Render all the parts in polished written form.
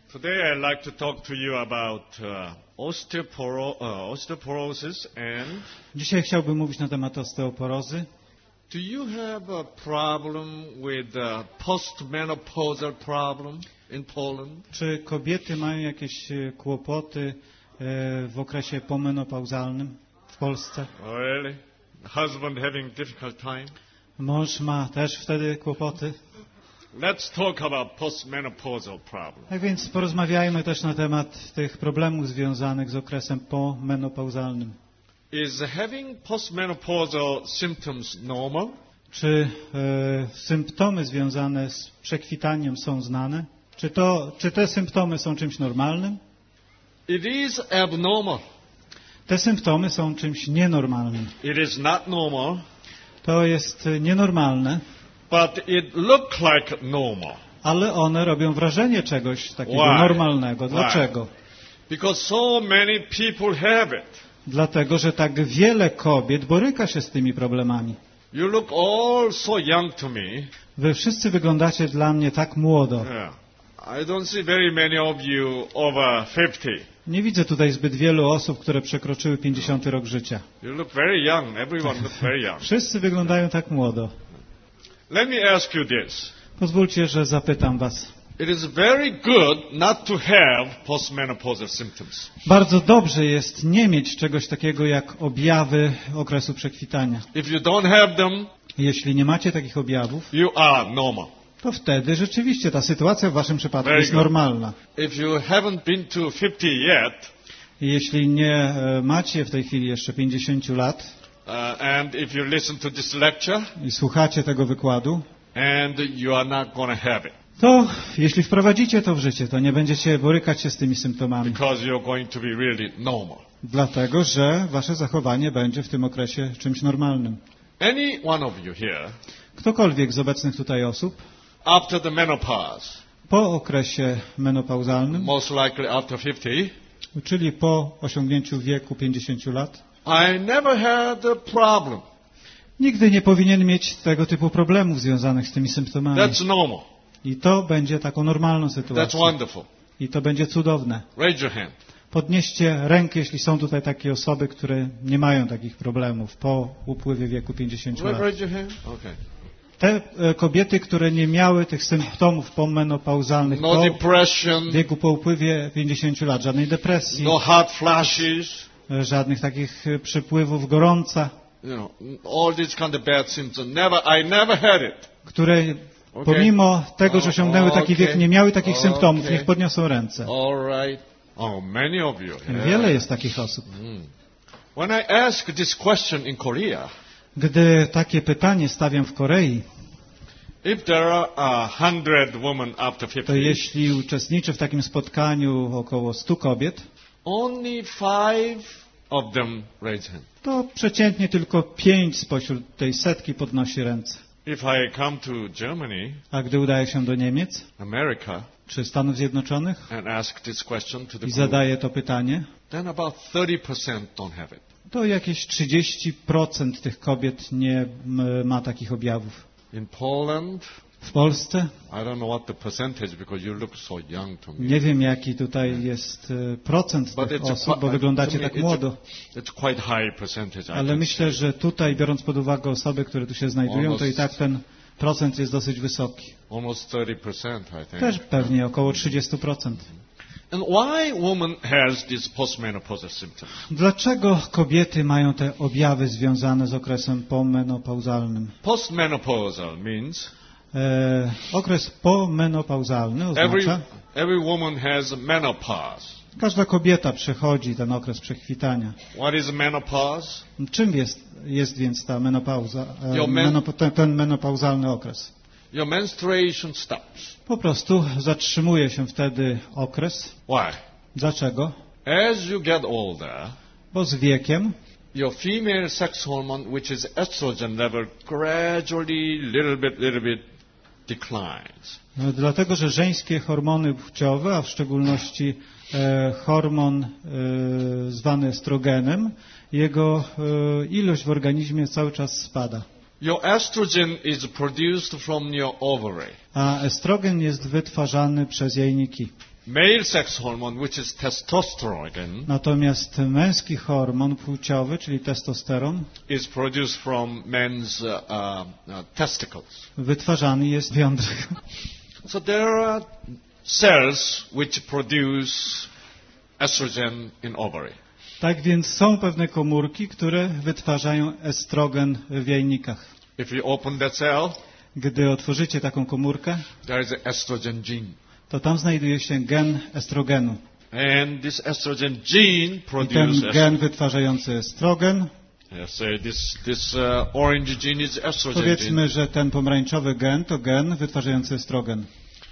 Today I'd like to talk to you about osteoporosis and... Dzisiaj chciałbym mówić na temat osteoporozy. Do you have a problem with postmenopausal problem in Poland? Czy kobiety mają jakieś kłopoty w okresie pomenopauzalnym w Polsce? Oh, really? Husband having difficult time? Mąż ma też wtedy kłopoty? Let's talk about postmenopausal problem. Tak więc porozmawiajmy też na temat tych problemów związanych z okresem pomenopauzalnym. Is having postmenopausal symptoms normal? Czy symptomy związane z przekwitaniem są znane? Czy te symptomy są czymś normalnym? It is abnormal. Te symptomy są czymś nienormalnym. It is not normal. To jest nienormalne. But it looks like normal. Ale one robią wrażenie czegoś takiego normalnego. Dlaczego? Because so many people have it. Dlatego, że tak wiele kobiet boryka się z tymi problemami. You look all so young to me. Wy wszyscy wyglądacie dla mnie tak młodo. Yeah. I don't see very many of you over 50. Nie widzę tutaj zbyt wielu osób, które przekroczyły 50 rok życia. You look very young. Everyone looks very young. Wszyscy wyglądają tak młodo. Let me ask you this. Pozwólcie, że zapytam was. It is very good not to have postmenopausal symptoms. Bardzo dobrze jest nie mieć czegoś takiego jak objawy okresu przekwitania. If you don't have them, jeśli nie macie takich objawów, you are normal. to wtedy rzeczywiście ta sytuacja w waszym przypadku jest normalna. If you haven't been to 50 yet, jeśli nie macie w tej chwili jeszcze 50 lat, and if you listen to this lecture, i słuchacie tego wykładu, and you are not going to have it. To jeśli wprowadzicie to w życie, to nie będziecie borykać się z tymi symptomami. Because you're going to be really normal. Dlatego, że wasze zachowanie będzie w tym okresie czymś normalnym. Any one of you here, ktokolwiek z obecnych tutaj osób, after the menopause, po okresie menopauzalnym, most likely after 50, czyli po osiągnięciu wieku 50 lat, I never had a problem. Nigdy nie powinien mieć tego typu problemów związanych z tymi symptomami. That's normal. I to będzie taką normalną sytuacją. That's wonderful. I to będzie cudowne. Raise your hand. Podnieście rękę, jeśli są tutaj takie osoby, które nie mają takich problemów po upływie wieku 50 lat. Raise your hand. Okay. Te kobiety, które nie miały tych symptomów pomenopauzalnych no depression, wieku po upływie 50 lat, żadnej depresji, no hot flashes, żadnych takich przypływów gorąca, you know, all these kind of bad symptoms. I never had it. które pomimo tego, że osiągnęły taki wiek, nie miały takich symptomów, niech podniosą ręce. All right. Oh, many of you. Yeah. Wiele jest takich osób. When I ask this question in Korea, gdy takie pytanie stawiam w Korei, if there are 100 women after 50, to jeśli uczestniczy w takim spotkaniu około 100 kobiet, only 5 of them raise hand. To przeciętnie tylko 5 spośród tej setki podnosi ręce. If I come to Germany, a gdy udaje się do Niemiec, America, czy Stanów Zjednoczonych, and ask this question to the i zadaje to pytanie, then about 30% don't have it. To jakieś 30% tych kobiet nie ma takich objawów. In Poland, w Polsce, I don't know what the percentage because you look so young to me. Nie wiem, jaki tutaj jest procent tych osób, bo wyglądacie tak młodo. It's quite high percentage. Ale myślę, że tutaj, biorąc pod uwagę osoby, które tu się znajdują, to i tak ten procent jest dosyć wysoki. Almost 30%, I think. Też pewnie około 30%. And why woman has these postmenopausal symptoms? Dlaczego kobiety mają te objawy związane z okresem pomenopauzalnym? Postmenopausal means okres pomenopauzalny oznacza every woman has menopause. Każda kobieta przechodzi ten okres przekwitania. What is menopause? Czym jest więc ta menopauza, ten menopauzalny okres? Your menstruation stops. Po prostu zatrzymuje się wtedy okres. Why? Dlaczego? As you get older, bo z wiekiem your female sex hormone, which is estrogen level, gradually, little bit declines. Dlatego, że żeńskie hormony płciowe, a w szczególności hormon zwany estrogenem, jego ilość w organizmie cały czas spada. Your estrogen is produced from your ovary. A estrogen jest wytwarzany przez jajniki. Male sex hormone, which is testosterone, Natomiast męski hormon płciowy, czyli testosteron, is produced from men's testicles. wytwarzany jest w jądrach. So there are cells which produce estrogen in ovary. Tak więc są pewne komórki, które wytwarzają estrogen w jajnikach. If you open that cell, Gdy otworzycie taką komórkę, there is an estrogen gene. to tam znajduje się gen estrogenu. And this estrogen gene I produces ten gen wytwarzający estrogen, say this orange gene is estrogen gene. powiedzmy, że ten pomarańczowy gen to gen wytwarzający estrogen.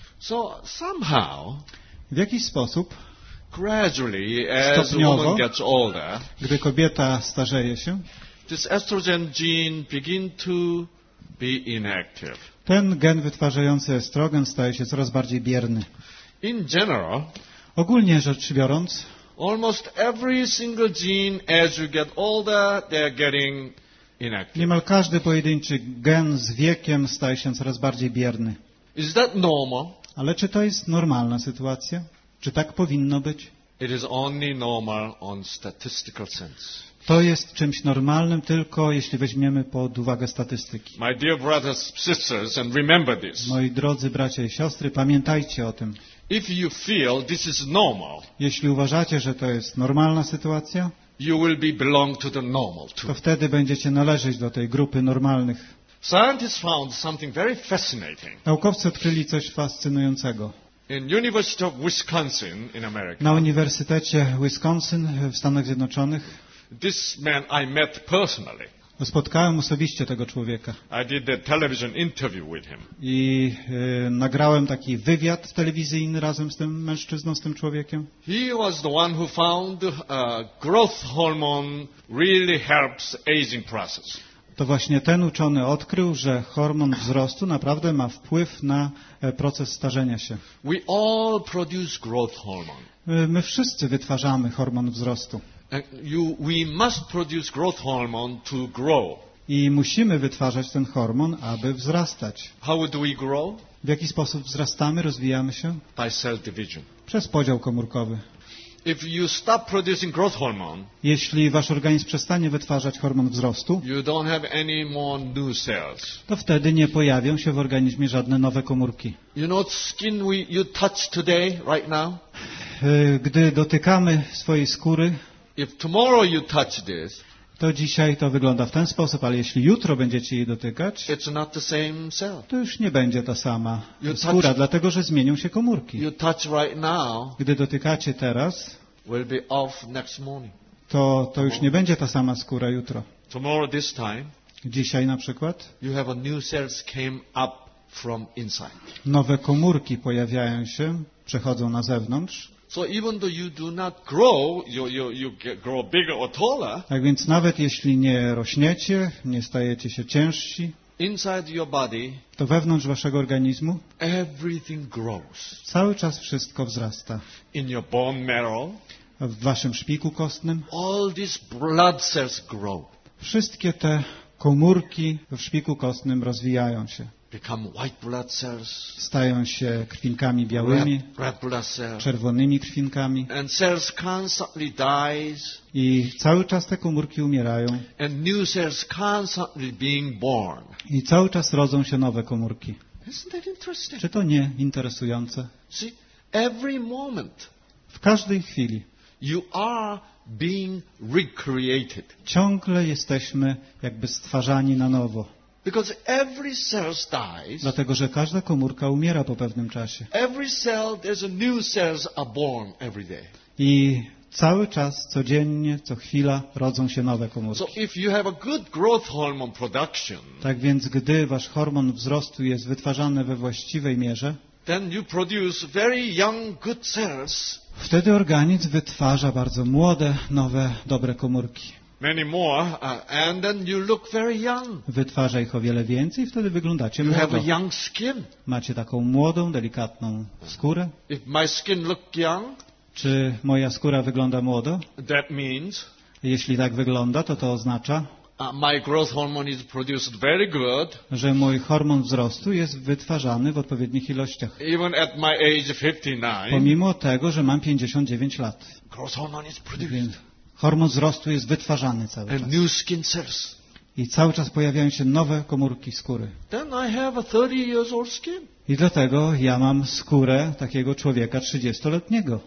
So somehow, W jakiś sposób, gradually, as a stopniowo, woman gets older, gdy kobieta starzeje się, this estrogen gene begin to be inactive. ten gen wytwarzający estrogen staje się coraz bardziej bierny. In general, Ogólnie rzecz biorąc, almost every single gene, as you get older, they're getting inactive. niemal każdy pojedynczy gen z wiekiem staje się coraz bardziej bierny. Is that normal? Ale czy to jest normalna sytuacja? Czy tak powinno być? It is only normal on statistical sense. To jest czymś normalnym tylko jeśli weźmiemy pod uwagę statystyki. My dear brothers, sisters, and remember this. Moi drodzy bracia i siostry, pamiętajcie o tym. If you feel this is normal, Jeśli uważacie, że to jest normalna sytuacja, you will belong to the normal too. to wtedy będziecie należeć do tej grupy normalnych. Scientists found something very fascinating. Naukowcy odkryli coś fascynującego. In University of Wisconsin in America, Na Uniwersytecie Wisconsin w Stanach Zjednoczonych this man I met personally. spotkałem osobiście tego człowieka I did a television interview with him. i nagrałem taki wywiad telewizyjny razem z tym mężczyzną, z tym człowiekiem. He was the one who found growth hormone really helps aging process. To właśnie ten uczony odkrył, że hormon wzrostu naprawdę ma wpływ na proces starzenia się. We all produce growth hormone. My wszyscy wytwarzamy hormon wzrostu And we must produce growth hormone to grow. i musimy wytwarzać ten hormon, aby wzrastać. How do we grow? W jaki sposób wzrastamy, rozwijamy się? By cell division. Przez podział komórkowy. If you stop producing growth hormone, Jeśli wasz organizm przestanie wytwarzać hormon wzrostu, you don't have any more new cells. to wtedy nie pojawią się w organizmie żadne nowe komórki. You know skin you touch today, right now? Gdy dotykamy swojej skóry, If tomorrow you touch this, to dzisiaj to wygląda w ten sposób, ale jeśli jutro będziecie jej dotykać, it's not the same cell. to już nie będzie ta sama You skóra, touch- dlatego że zmienią się komórki. You touch right now Gdy dotykacie teraz, will be off next morning. to już nie będzie ta sama skóra jutro. Tomorrow this time, Dzisiaj na przykład you have a new cells came up from inside. nowe komórki pojawiają się, przechodzą na zewnątrz. So even though you do not grow, grow bigger or taller, Tak więc nawet jeśli nie rośniecie, nie stajecie się ciężsi, inside your body, to wewnątrz waszego organizmu everything grows. cały czas wszystko wzrasta. In your bone marrow, W waszym szpiku kostnym all these blood cells grow, wszystkie te komórki w szpiku kostnym rozwijają się. become white blood cells, Stają się krwinkami białymi, red blood cells, czerwonymi krwinkami and cells constantly dies, i cały czas te komórki umierają and new cells constantly being born. i cały czas rodzą się nowe komórki. Isn't that interesting? Czy to nie interesujące? See, every moment W każdej chwili you are being recreated. ciągle jesteśmy jakby stwarzani na nowo, Because every cell dies, dlatego że każda komórka umiera po pewnym czasie. every cell, there's a new cells are born every day. I cały czas, codziennie, co chwila rodzą się nowe komórki. So if you have a good growth hormone production, Tak więc, gdy wasz hormon wzrostu jest wytwarzany we właściwej mierze, then you produce very young, good cells, wtedy organizm wytwarza bardzo młode, nowe, dobre komórki. many more, and then you look very young. Wytwarza ich o wiele więcej i wtedy wyglądacie You have młodo. a young skin. Macie taką młodą, delikatną skórę. If my skin look young, Czy moja skóra wygląda młodo? that means Jeśli tak wygląda, to oznacza, my growth hormone is produced very good, że mój hormon wzrostu jest wytwarzany w odpowiednich ilościach. even at my age 59. Pomimo tego, że mam 59 lat. Growth hormone is produced. Więc hormon wzrostu jest wytwarzany cały And czas. new skin cells. I cały czas pojawiają się nowe komórki skóry. Then I have a 30 years old skin. I dlatego ja mam skórę takiego człowieka 30-letniego.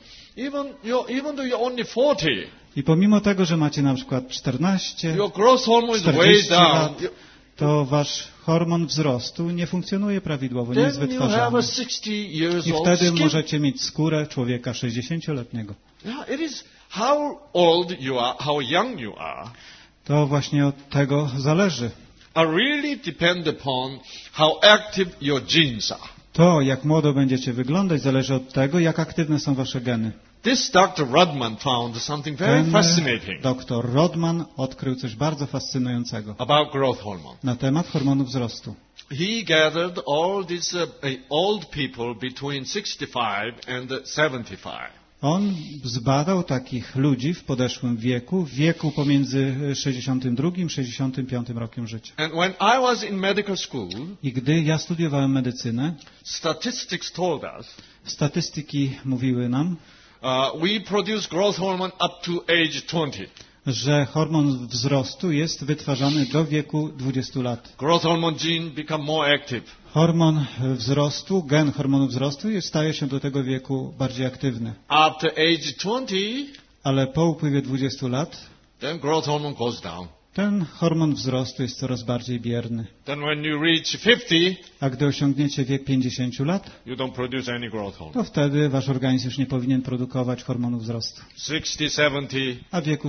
Even though you're only 40, I pomimo tego, że macie na przykład 14, your growth hormone is way 40 down. lat, to wasz hormon wzrostu nie funkcjonuje prawidłowo, nie jest Then you have a wytwarzany. 60 years I old wtedy skin. możecie mieć skórę człowieka 60-letniego. Yeah, it is how old you are, how young you are, To właśnie od tego zależy. really depend upon how active your genes are. To, jak młodo będziecie wyglądać, zależy od tego, jak aktywne są wasze geny. This Dr. Rodman found something very fascinating Dr Rodman odkrył coś bardzo fascynującego about growth hormone. na temat hormonu wzrostu. He gathered all these old people between 65 and 75. On zbadał takich ludzi w podeszłym wieku, w wieku pomiędzy 62 i 65 rokiem życia. And when I was in medical school, I gdy ja studiowałem medycynę, statistics told us statystyki mówiły nam, we produce growth hormone up to age 20. że hormon wzrostu jest wytwarzany do wieku 20 lat. Growth hormone gene become more active. Hormon wzrostu, gen hormonu wzrostu staje się do tego wieku bardziej aktywny. After age 20, Ale po upływie 20 lat then growth hormone goes down. ten hormon wzrostu jest coraz bardziej bierny. Then when you reach 50, A gdy osiągniecie wiek 50 lat, you don't produce any growth hormone. to wtedy wasz organizm już nie powinien produkować hormonu wzrostu. 60, 70, A w wieku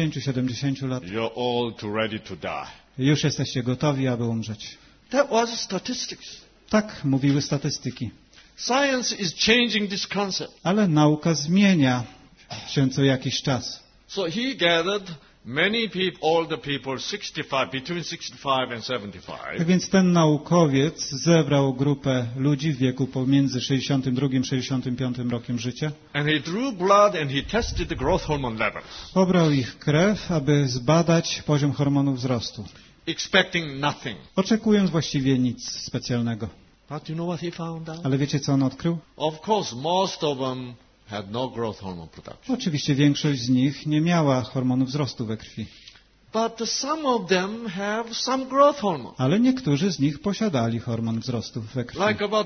60-70 lat you're all too ready to die. już jesteście gotowi, aby umrzeć. That was statistics. Tak mówiły statystyki. Science is changing this concept. Ale nauka zmienia się co jakiś czas. So he gathered many people, older people, 65, between 65 and 75. Tak więc ten naukowiec zebrał grupę ludzi w wieku pomiędzy 62 a 65 rokiem życia. And he drew blood and he tested the growth hormone levels, Pobrał ich krew, aby zbadać poziom hormonu wzrostu. expecting nothing. Oczekując właściwie nic specjalnego. But you know what he found out? Ale wiecie, co on odkrył? Of course, most of them had no growth hormone production. Oczywiście większość z nich nie miała hormonu wzrostu we krwi. But some of them have some growth hormone. Ale niektórzy z nich posiadali hormon wzrostu we krwi. Like about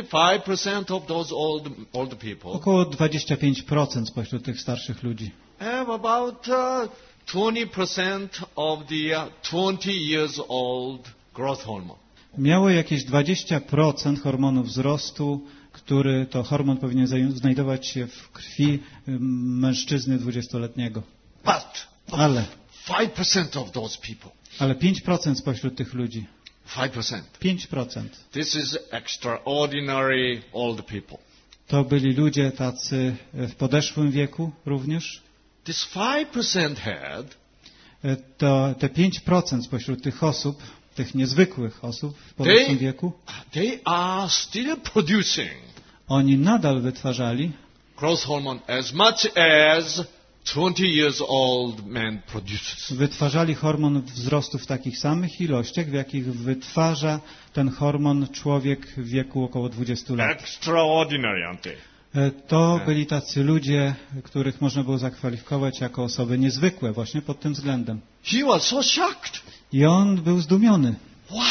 25% of those older people Około 25% spośród tych starszych ludzi have about 20% of the 20 years old growth hormone. miało jakieś 20% hormonu wzrostu, który to hormon powinien znajdować się w krwi mężczyzny 20-letniego. Ale 5% of those people. 5% spośród tych ludzi. 5%. 5%. This is extraordinary old people. To byli ludzie tacy w podeszłym wieku również. This 5% had To te 5% spośród tych osób, tych niezwykłych osób w podeszłym wieku, they are still producing oni nadal wytwarzali growth hormone as much as 20 years old man produces. wytwarzali hormon wzrostu w takich samych ilościach, w jakich wytwarza ten hormon człowiek w wieku około 20 lat. Extraordinary, aren't they? To byli tacy ludzie, których można było zakwalifikować jako osoby niezwykłe właśnie pod tym względem. He was so shocked. I on był zdumiony. Wow!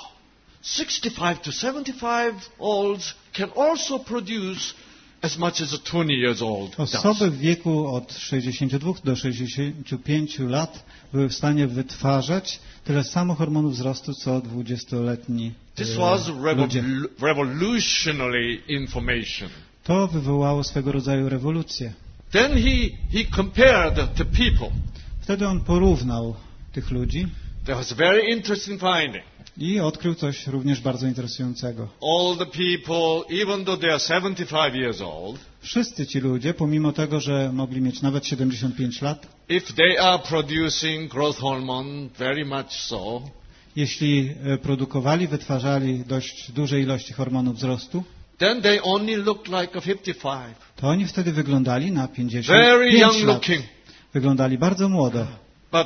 65 to 75 olds can also produce as much as a 20 years old does. Osoby w wieku od 62 do 65 lat były w stanie wytwarzać tyle samo hormonu wzrostu, co 20-letni This was ludzie. revolutionary information. To wywołało swego rodzaju rewolucję. Then he compared the people. Wtedy on porównał tych ludzi There was a very interesting finding. i odkrył coś również bardzo interesującego. All the people, even though they are 75 years old, Wszyscy ci ludzie, pomimo tego, że mogli mieć nawet 75 lat, if they are producing growth hormone, very much so, jeśli produkowali, wytwarzali dość duże ilości hormonu wzrostu, then they only look like a 55. to oni wtedy wyglądali na 55 Very young lat. looking. Wyglądali bardzo młodo. But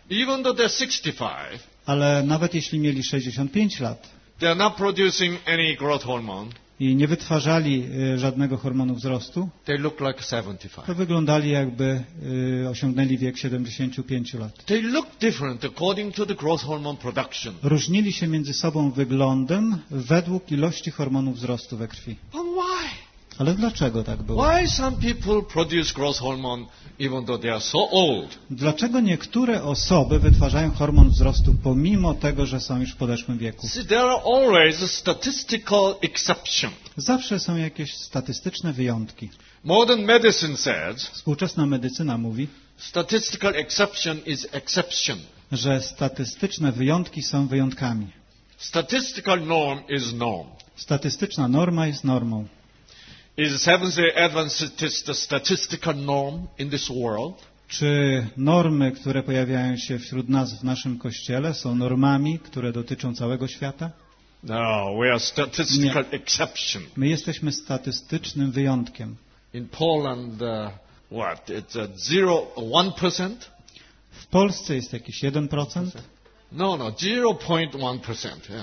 even though they're 65, ale nawet jeśli mieli 65 lat they're not producing any growth hormone, i nie wytwarzali żadnego hormonu wzrostu, they look like 75. to wyglądali jakby osiągnęli wiek 75 lat. They look different according to the growth hormone production. Różnili się między sobą wyglądem według ilości hormonów wzrostu we krwi. But why? Ale dlaczego tak było? Why some people produce growth hormone even though they are so old? Dlaczego niektóre osoby wytwarzają hormon wzrostu pomimo tego, że są już w podeszłym wieku? See, there are always a statistical exception. Zawsze są jakieś statystyczne wyjątki. Modern medicine says Współczesna medycyna mówi, statistical exception is exception. że statystyczne wyjątki są wyjątkami. Statistical norm is norm. Statystyczna norma jest normą. Is Seventh-day Adventist the statistical norm in this world? Czy normy, które pojawiają się wśród nas w naszym Kościele, są normami, które dotyczą całego świata? No, we are statistical exception. My jesteśmy statystycznym wyjątkiem. In Poland, it's 1%? W Polsce jest jakieś 1%? No, 0.1%. Yeah.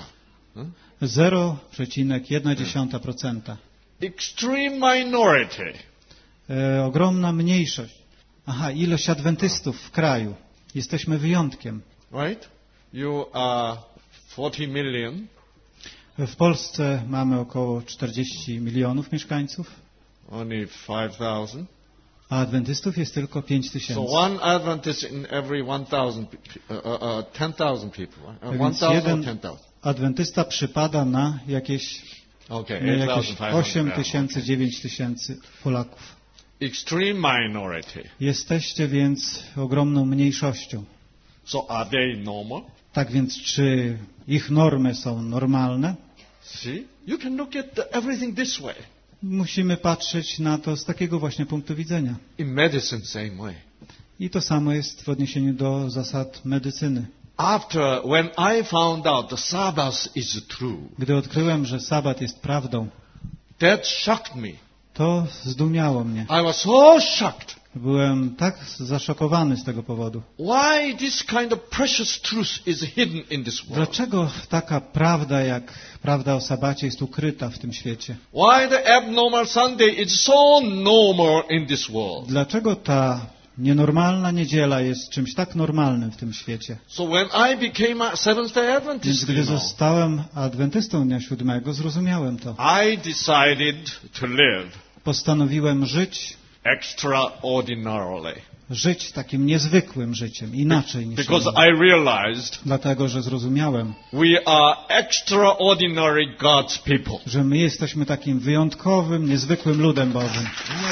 0,1%. Extreme minority. Ogromna mniejszość. Ilość adwentystów w kraju. Jesteśmy wyjątkiem. Right? You are 40 million. W Polsce mamy około 40 milionów mieszkańców. Only 5,000. A adwentystów jest tylko 5 So tysięcy. one Adventist in every 10,000 people. Right? Więc 1,000 or jeden 10,000? adwentysta przypada na jakieś Okay, 8 8,500. tysięcy, 9 tysięcy Polaków. Extreme minority. Jesteście więc ogromną mniejszością. So are they normal? Tak więc czy ich normy są normalne? See? You can look at everything this way. Musimy patrzeć na to z takiego właśnie punktu widzenia. In medicine, same way. I to samo jest w odniesieniu do zasad medycyny. When I found out the Sabbath is true, Gdy odkryłem, że sabat jest prawdą, that shocked me. to zdumiało mnie. I was so shocked. Byłem tak zaszokowany z tego powodu. Why this kind of precious truth is hidden in this world? Dlaczego taka prawda jak prawda o sabacie jest ukryta w tym świecie? Why the abnormal Sunday is so normal in this world? Dlaczego ta nienormalna niedziela jest czymś tak normalnym w tym świecie? So when I became a Seventh-day Więc Adventist, gdy zostałem adwentystą dnia siódmego, zrozumiałem to. I decided to live Postanowiłem żyć extraordinarily. Takim niezwykłym życiem, inaczej niż Because inni. I realized Dlatego, że zrozumiałem, we are extraordinary God's people. że my jesteśmy takim wyjątkowym, niezwykłym ludem Bożym.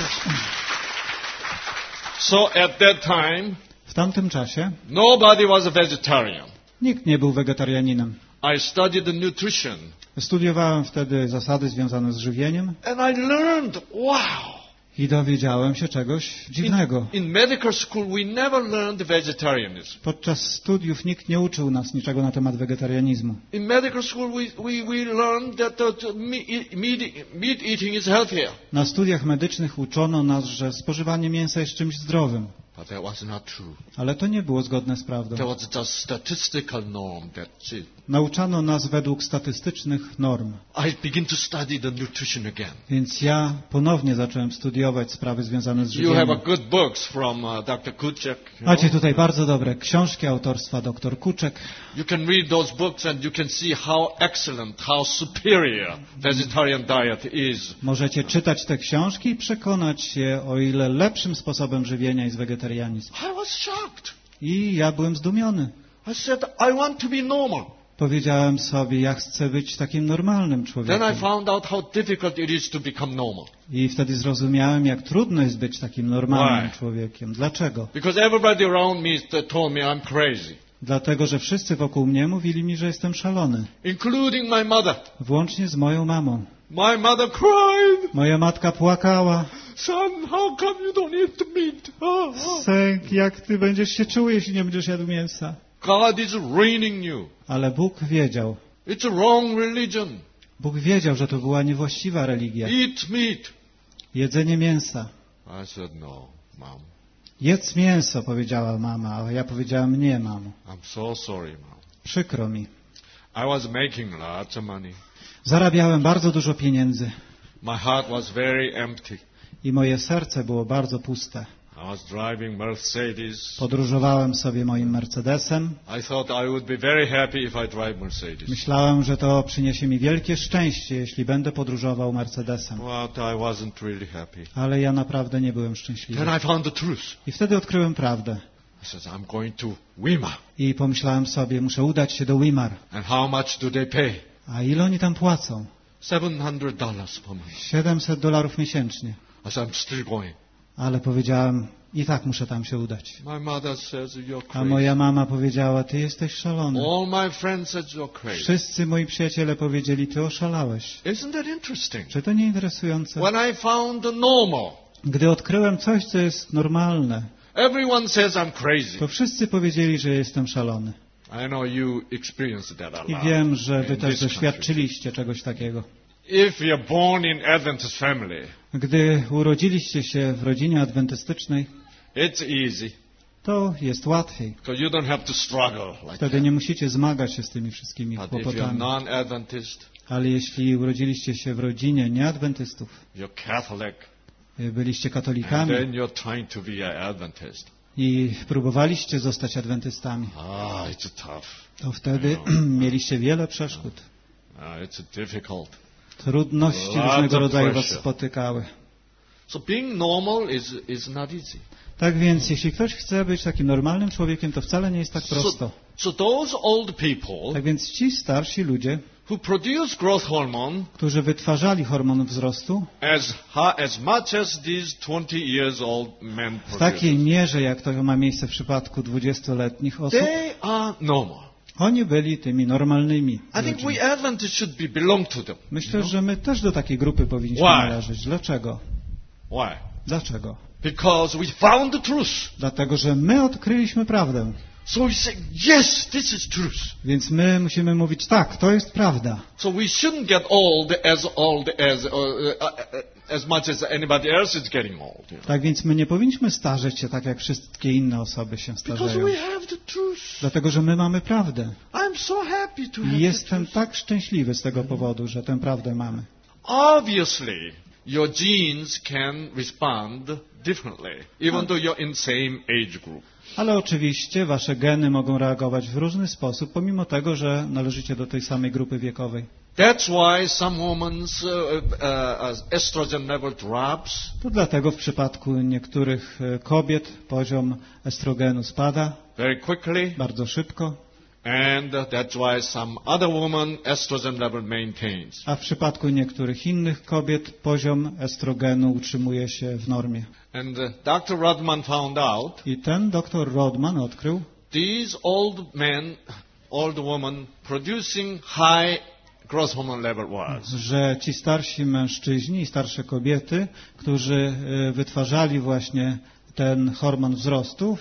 So at that time, W tamtym czasie nobody was a vegetarian. nikt nie był wegetarianinem. I studied the nutrition. Studiowałem wtedy zasady związane z żywieniem And I learned, wow. i dowiedziałem się czegoś dziwnego. In medical school, we never learned vegetarianism. Podczas studiów nikt nie uczył nas niczego na temat wegetarianizmu. In medical school, we learned that meat eating is healthier. Na studiach medycznych uczono nas, że spożywanie mięsa jest czymś zdrowym. But that was not true. Ale to nie było zgodne z prawdą. There was just statistical norm, that's it. Nauczano nas według statystycznych norm. I begin to study the nutrition again. Więc ja ponownie zacząłem studiować sprawy związane z You have a żywieniem. good books from Dr. Kuczek. Macie tutaj bardzo dobre książki autorstwa dr Kuczek. You can read those books and you can see how excellent, how superior vegetarian diet is. Możecie czytać te książki i przekonać się, o ile lepszym sposobem żywienia jest wegetarianizm. I was shocked. I ja byłem zdumiony. I said, I want to be normal. Powiedziałem sobie, ja chcę być takim normalnym Then I człowiekiem. found out how difficult it is to become normal. I wtedy zrozumiałem, jak trudno jest być takim normalnym Why? człowiekiem. Dlaczego? Because everybody around me told me I'm crazy, Dlatego, że wszyscy wokół mnie mówili mi, że jestem szalony. including my mother. Włącznie z moją mamą. My mother cried, Moja matka płakała. son, how come you don't eat the meat? Sęk, jak ty będziesz się czuł, jeśli nie będziesz jadł mięsa? God is ruining you. Ale Bóg wiedział. It's a wrong religion. Bóg wiedział, że to była niewłaściwa religia. Eat meat. Jedzenie mięsa. I said, no, Mom. Jedz mięso, powiedziała mama, a ja powiedziałem nie, mamo. I'm so sorry, Mom. Przykro mi. I was making lots of money. Zarabiałem bardzo dużo pieniędzy My heart was very empty. i moje serce było bardzo puste. I was driving Mercedes. Podróżowałem sobie moim Mercedesem. I thought I would be very happy if I drive Mercedes. Myślałem, że to przyniesie mi wielkie szczęście, jeśli będę podróżował Mercedesem. But I wasn't really happy. Ale ja naprawdę nie byłem szczęśliwy. Then I found the truth. I wtedy odkryłem prawdę. I said, I'm going to Weimar. I pomyślałem sobie, muszę udać się do Weimar. And how much do they pay? A ile oni tam płacą? $700 per month. $700 miesięcznie. I said, I'm still going. Ale powiedziałem, i tak muszę tam się udać. My mother says, you're A crazy. moja mama powiedziała, ty jesteś szalony. All my friends said, you're crazy. Wszyscy moi przyjaciele powiedzieli, ty oszalałeś. Isn't that interesting? Czy to nie interesujące? When I found the normal, Gdy odkryłem coś, co jest normalne, everyone says I'm crazy. to wszyscy powiedzieli, że jestem szalony. I know you experienced that a lot. I wiem, że wy in też this country. doświadczyliście czegoś takiego. If you're born in Adventist family, Gdy urodziliście się w rodzinie adwentystycznej, it's easy to jest łatwiej. because you don't have to struggle like Wtedy that. nie musicie zmagać się z tymi wszystkimi But if you're kłopotami. non-Adventist, Ale jeśli urodziliście się w rodzinie nieadwentystów, you're Catholic, byliście and katolikami then you're trying to be an Adventist. i próbowaliście zostać adwentystami, It's tough. to wtedy mieliście wiele przeszkód. It's difficult. Trudności Lots różnego of rodzaju was pressure. spotykały. So being normal is not easy. Tak więc, jeśli ktoś chce być takim normalnym człowiekiem, to wcale nie jest tak prosto. So those old people Tak więc ci starsi ludzie, who produce growth hormone którzy wytwarzali hormon wzrostu, as much as these 20 years old men w takiej produce, mierze, jak to ma miejsce w przypadku 20-letnich osób, they are normal. oni byli tymi normalnymi I think ludźmi. we Adventists should belong to them. Myślę, że my też do takiej grupy powinniśmy Why? należeć. Dlaczego? Why? Dlaczego? Because we found the truth. Dlatego, że my odkryliśmy prawdę. So we say, yes, this is truth. Więc my musimy mówić, tak, to jest prawda. So we shouldn't get old as much as anybody else is getting old. You know? Tak więc my nie powinniśmy starzeć się tak, jak wszystkie inne osoby się Because starzeją. we have the truth. Dlatego, że my mamy prawdę. I'm so happy to have I the jestem truth. tak szczęśliwy z tego powodu, że tę prawdę mamy. Obviously, your genes can respond differently, even though you're in the same age group. Ale oczywiście wasze geny mogą reagować w różny sposób, pomimo tego, że należycie do tej samej grupy wiekowej. That's why some women's estrogen level drops. To dlatego w przypadku niektórych kobiet poziom estrogenu spada Very quickly, bardzo szybko, and that's why some other woman estrogen level maintains. a w przypadku niektórych innych kobiet poziom estrogenu utrzymuje się w normie. And Dr. Rodman found out I ten dr Rodman odkrył, these old men, old women producing high growth hormone level was. że ci starsi mężczyźni i starsze kobiety, którzy wytwarzali właśnie ten hormon wzrostu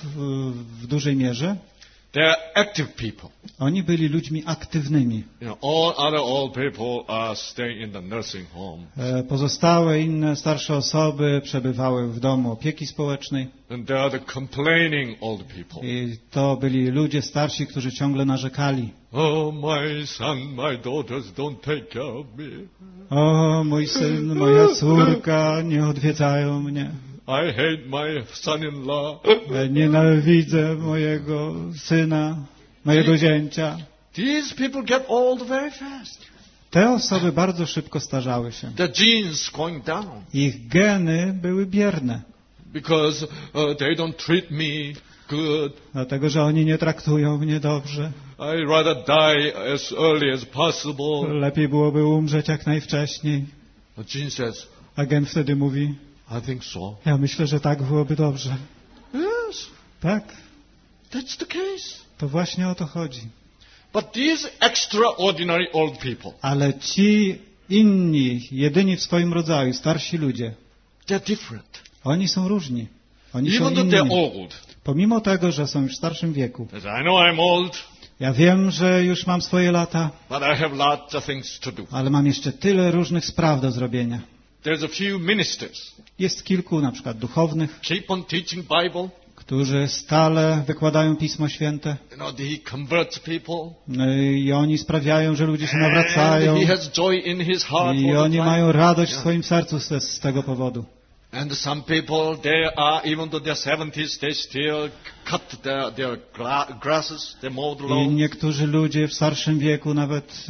w dużej mierze, They're active people. oni byli ludźmi aktywnymi. You know, all other old people are staying in the nursing home. Pozostałe inne starsze osoby przebywały w domu opieki społecznej And they are the complaining old people. i to byli ludzie starsi, którzy ciągle narzekali. Oh, my son, my daughters don't take care of me. O, mój syn, moja córka nie odwiedzają mnie. I hate my son-in-law. Nienawidzę mojego syna, mojego zięcia. These people get old very fast. Te osoby bardzo szybko starzały się. The genes going down Ich geny były bierne, because they don't treat me good. dlatego że oni nie traktują mnie dobrze. I rather die as early as possible. Lepiej byłoby umrzeć jak najwcześniej. The gene says, A gen wtedy mówi, I think so. ja myślę, że tak byłoby dobrze. Yes, Tak, that's the case. to właśnie o to chodzi. But these extraordinary old people, Ale ci inni, jedyni w swoim rodzaju, starsi ludzie, they're different. oni są różni. Oni są Even though they're inni. old. Pomimo tego, że są już w starszym wieku. As I know I'm old, Ja wiem, że już mam swoje lata, but I have lots of things to do. ale mam jeszcze tyle różnych spraw do zrobienia. There's a few ministers Jest kilku, na przykład duchownych, keep on teaching Bible, którzy stale wykładają Pismo Święte He converts people. i oni sprawiają, że ludzie się nawracają And he has joy in his heart i all the oni time. mają radość w swoim sercu z tego powodu. And some people, they are, even though they're 70s, they still cut their grasses, they mow the I lawn. niektórzy ludzie w starszym wieku nawet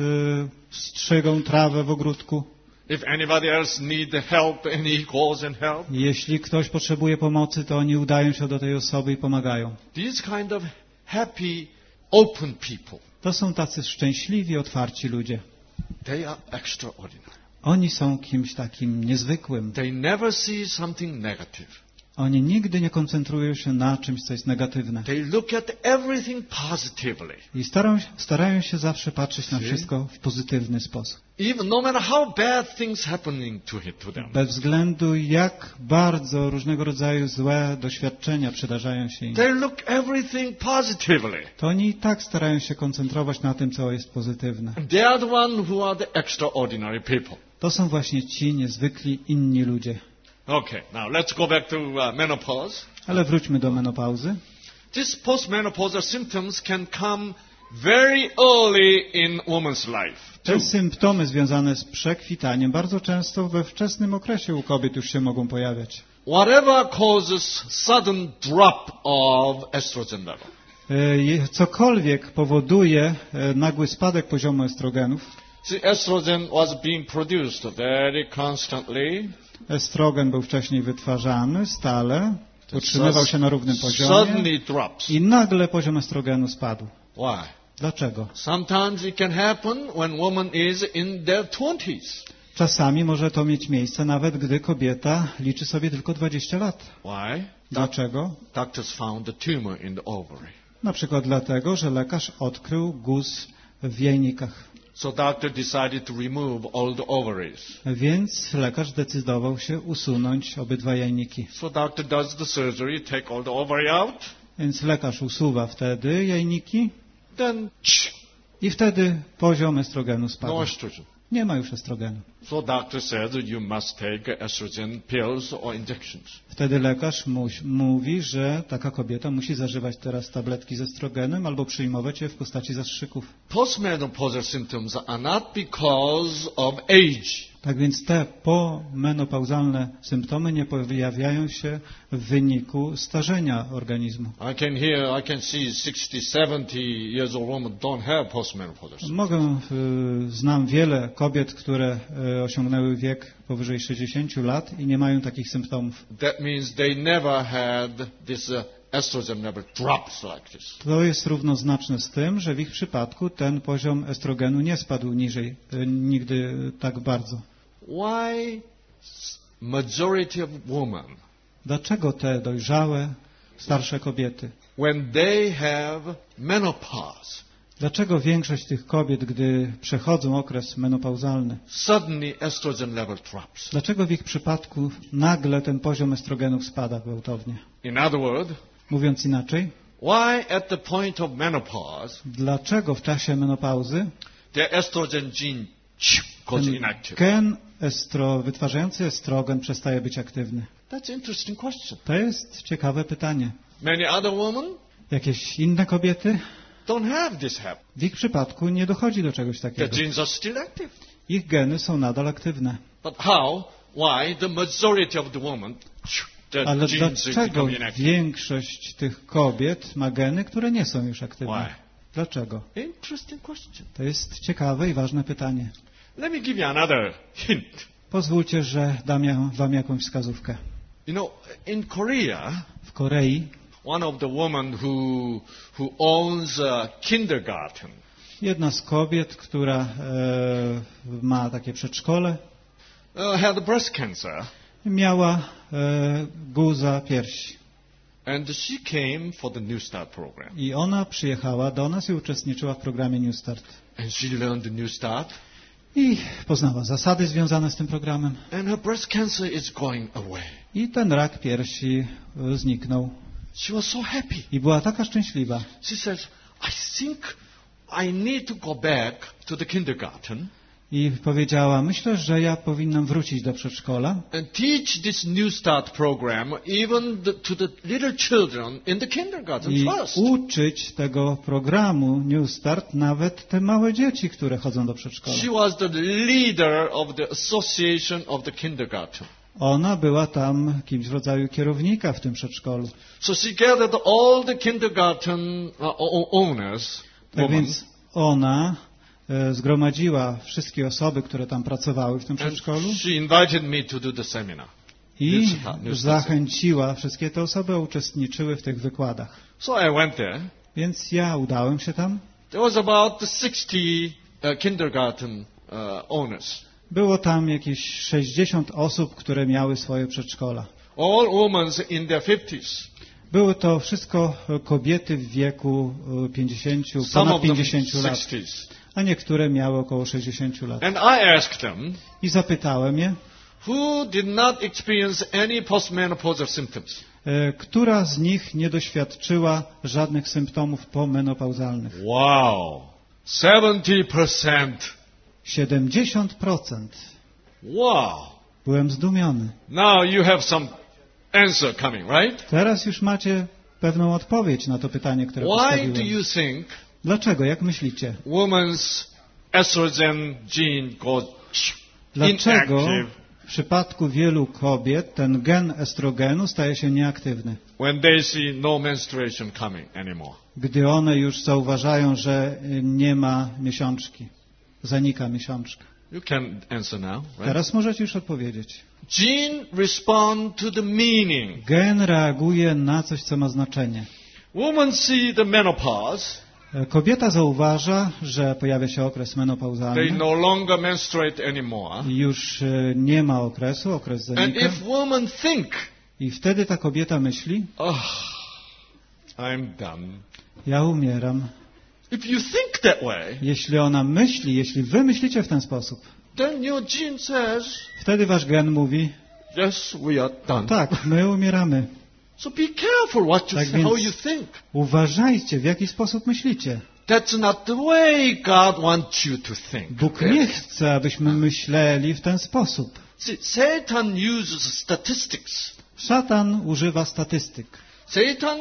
strzygą trawę w ogródku. If anybody else need help, and he goes and help. Jeśli ktoś potrzebuje pomocy, to oni udają się do tej osoby i pomagają. These kind of happy, open people, To są tacy szczęśliwi, otwarci ludzie. they are extraordinary. Oni są kimś takim niezwykłym. They never see something negative. Oni nigdy nie koncentrują się na czymś, co jest negatywne. They look at everything positively. I starają się zawsze patrzeć na wszystko w pozytywny sposób. Even no matter how bad things happening to them. Bez względu jak bardzo różnego rodzaju złe doświadczenia przydarzają się im. They look everything positively. To oni i tak starają się koncentrować na tym, co jest pozytywne. They are the one who are the extraordinary people. To są właśnie ci niezwykli inni ludzie. Okay, now let's go back to menopause. Ale wróćmy do menopauzy. These postmenopausal symptoms can come very early in woman's life. Te symptomy związane z przekwitaniem bardzo często we wczesnym okresie u kobiet już się mogą pojawiać. Whatever causes sudden drop of estrogen level. Cokolwiek powoduje nagły spadek poziomu estrogenów. See, estrogen was being produced very constantly. Estrogen był wcześniej wytwarzany stale, utrzymywał się na równym poziomie Suddenly drops. i nagle poziom estrogenu spadł. Why? Dlaczego? Sometimes it can happen when woman is in their 20s. Czasami może to mieć miejsce nawet gdy kobieta liczy sobie tylko 20 lat. Why? Dlaczego? Doctors found the tumor in the ovary. Na przykład dlatego, że lekarz odkrył guz w jajnikach. So doctor decided to remove all the ovaries. Więc lekarz zdecydował się usunąć obydwa jajniki. So doctor does the surgery, take all the ovary out, Więc lekarz usuwa wtedy jajniki then i wtedy poziom estrogenu spada. no estrogen. Nie ma już estrogenu. So doctor says you must take estrogen pills or injections. Wtedy lekarz mówi, że taka kobieta musi zażywać teraz tabletki z estrogenem albo przyjmować je w postaci zastrzyków. Postmenopausal symptoms are not because of age. Tak więc te pomenopauzalne symptomy nie pojawiają się w wyniku starzenia organizmu. I can see 60, 70 years old women don't have postmenopausal symptoms. Znam wiele kobiet, które osiągnęły wiek powyżej 60 lat i nie mają takich symptomów. That means they never had this estrogen level drops like this. To jest równoznaczne z tym, że w ich przypadku ten poziom estrogenu nie spadł niżej nigdy tak bardzo. Why majority of women, Dlaczego te dojrzałe, starsze kobiety? when they have menopause, Dlaczego większość tych kobiet, gdy przechodzą okres menopauzalny, suddenly estrogen level drops? dlaczego w ich przypadku nagle ten poziom estrogenów spada gwałtownie? In other words, Mówiąc inaczej, why at the point of menopause, dlaczego w czasie menopauzy the estrogen gene goes ten inactive? gen wytwarzający estrogen przestaje być aktywny? That's an interesting question. To jest ciekawe pytanie. Many other women Jakieś inne kobiety? don't have this happen. W ich przypadku nie dochodzi do czegoś The takiego. genes are still active. Ich geny są nadal aktywne. But how? Why the majority of the women, the Ale genes dlaczego become inactive? większość tych kobiet ma geny, które nie są już aktywne? Why? Dlaczego? Interesting question. To jest ciekawe i ważne pytanie. Let me give you another hint. Pozwólcie, że dam wam jakąś wskazówkę. You know, in Korea, W Korei one of the women who owns a kindergarten, jedna z kobiet, która ma takie przedszkole, had breast cancer, miała guza piersi. and she came for the New Start program. I ona przyjechała do nas i uczestniczyła w programie New Start. And she learned the New Start, I poznała zasady związane z tym programem. and her breast cancer is going away. I ten rak piersi zniknął. She was so happy. I była taka szczęśliwa. She says, I think I need to go back to the kindergarten. i powiedziała, myślę, że ja powinnam wrócić do przedszkola and teach this New Start program even to the little children in the kindergarten i first. uczyć tego programu New Start nawet te małe dzieci, które chodzą do przedszkola. She was the leader of the association of the kindergarten. Ona była tam kimś w rodzaju kierownika w tym przedszkolu. So she gathered all the kindergarten owners, Tak women, więc ona zgromadziła wszystkie osoby, które tam pracowały w tym and przedszkolu she invited me to do the seminar. i New Start. zachęciła wszystkie te osoby, a uczestniczyły w tych wykładach. So I went there. Więc ja udałem się tam. There was about 60 kindergarten owners. Było tam jakieś 60 osób, które miały swoje przedszkola. All women in their 50s. Były to wszystko kobiety w wieku 50, Some ponad of them 50 lat, 60s. a niektóre miały około 60 lat. And I asked them, I zapytałem je, who did not experience any postmenopausal symptoms? która z nich nie doświadczyła żadnych symptomów pomenopauzalnych. Wow. 70%. 70%. Wow. Byłem zdumiony. Now you have some answer coming, right? Teraz już macie pewną odpowiedź na to pytanie, które Why do postawiłem. you think Dlaczego? Jak myślicie? woman's estrogen gene goes Dlaczego inactive w przypadku wielu kobiet ten gen estrogenu staje się nieaktywny, when they see no menstruation coming anymore? gdy one już zauważają, że nie ma miesiączki, zanika miesiączka? You can answer now, right? Teraz możecie już odpowiedzieć. Gene respond to the meaning. Gen reaguje na coś, co ma znaczenie. Women see the menopause. Kobieta zauważa, że pojawia się okres They menopauzalny no longer menstruate anymore. i już nie ma okresu, okres And zanika. if women think, I wtedy ta kobieta myśli, oh, I'm done. ja umieram. If you think that way, Jeśli ona myśli, jeśli wy myślicie w ten sposób, then your gene says, wtedy wasz gen mówi, yes, we are done. tak, my umieramy. So be careful what you Tak how więc- you think. Uważajcie, w jaki sposób myślicie. That's not the way God wants you to think. Bóg nie chce, abyśmy myśleli w ten sposób. See, Satan uses statistics. Szatan używa statystyk. Satan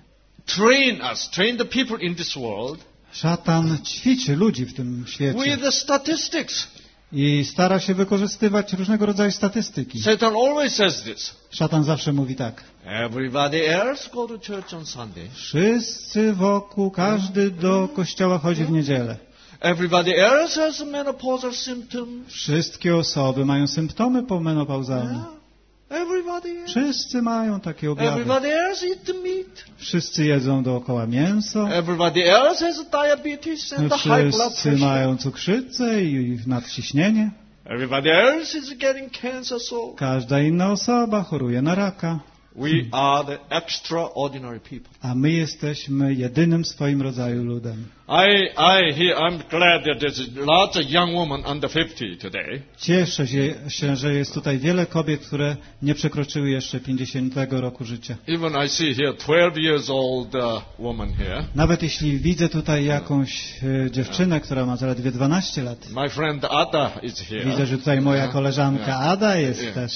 train the people in this world Szatan ćwiczy ludzi w tym świecie with the statistics. i stara się wykorzystywać różnego rodzaju statystyki. Satan always says this. Szatan zawsze mówi tak. Everybody else go to church on Sunday. Wszyscy wokół, każdy do kościoła chodzi w niedzielę. Everybody else has a menopausal symptom. Wszystkie osoby mają symptomy pomenopauzalne. Yeah. Everybody else. Wszyscy mają takie objawy. Everybody else eat the meat. Wszyscy jedzą dookoła mięso. Everybody else has a diabetes and the high blood Wszyscy pressure. mają cukrzycę i nadciśnienie. Everybody else is getting cancer. So Każda inna osoba choruje na raka. we are the extraordinary people. A my jesteśmy jedynym swoim rodzaju ludem. I'm glad that there's lots of young women under 50 today. Cieszę się, że jest tutaj wiele kobiet, które nie przekroczyły jeszcze 50 roku życia. Even I see here 12 years old woman here. Nawet jeśli widzę tutaj jakąś dziewczynę, która ma zaledwie 12 lat. My friend Ada is here. Widzę, że tutaj moja koleżanka Ada jest też.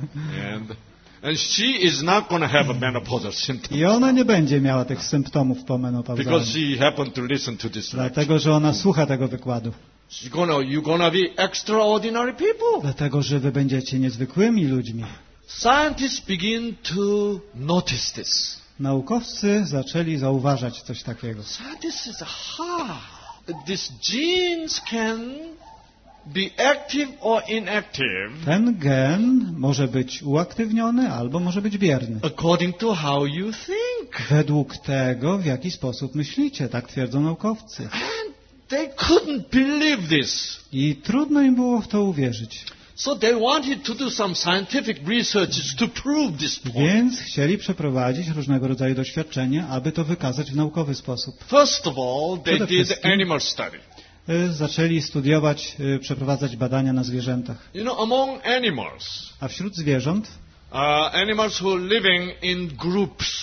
And she is not going to have a menopausal symptom. I ona nie będzie miała tych symptomów Because pomenopauzalnych. she happened to listen to this lecture. Dlatego, że ona słucha tego wykładu. You're gonna be extraordinary people. Dlatego, że wy będziecie niezwykłymi ludźmi. Scientists begin to notice this. Naukowcy zaczęli zauważać coś takiego. Scientists says, aha, these genes can be active or inactive Ten gen może być uaktywniony albo może być bierny. according to how you think. Według tego, w jaki sposób myślicie, tak twierdzą naukowcy. And they couldn't believe this. I trudno im było w to uwierzyć. So they wanted to do some scientific research to prove this point. Więc chcieli przeprowadzić różnego rodzaju doświadczenia, aby to wykazać w naukowy sposób. First of all, they Przede did wszystkim- animal study. Zaczęli studiować, przeprowadzać badania na zwierzętach. You know, among animals, A wśród zwierząt animals who are living in groups,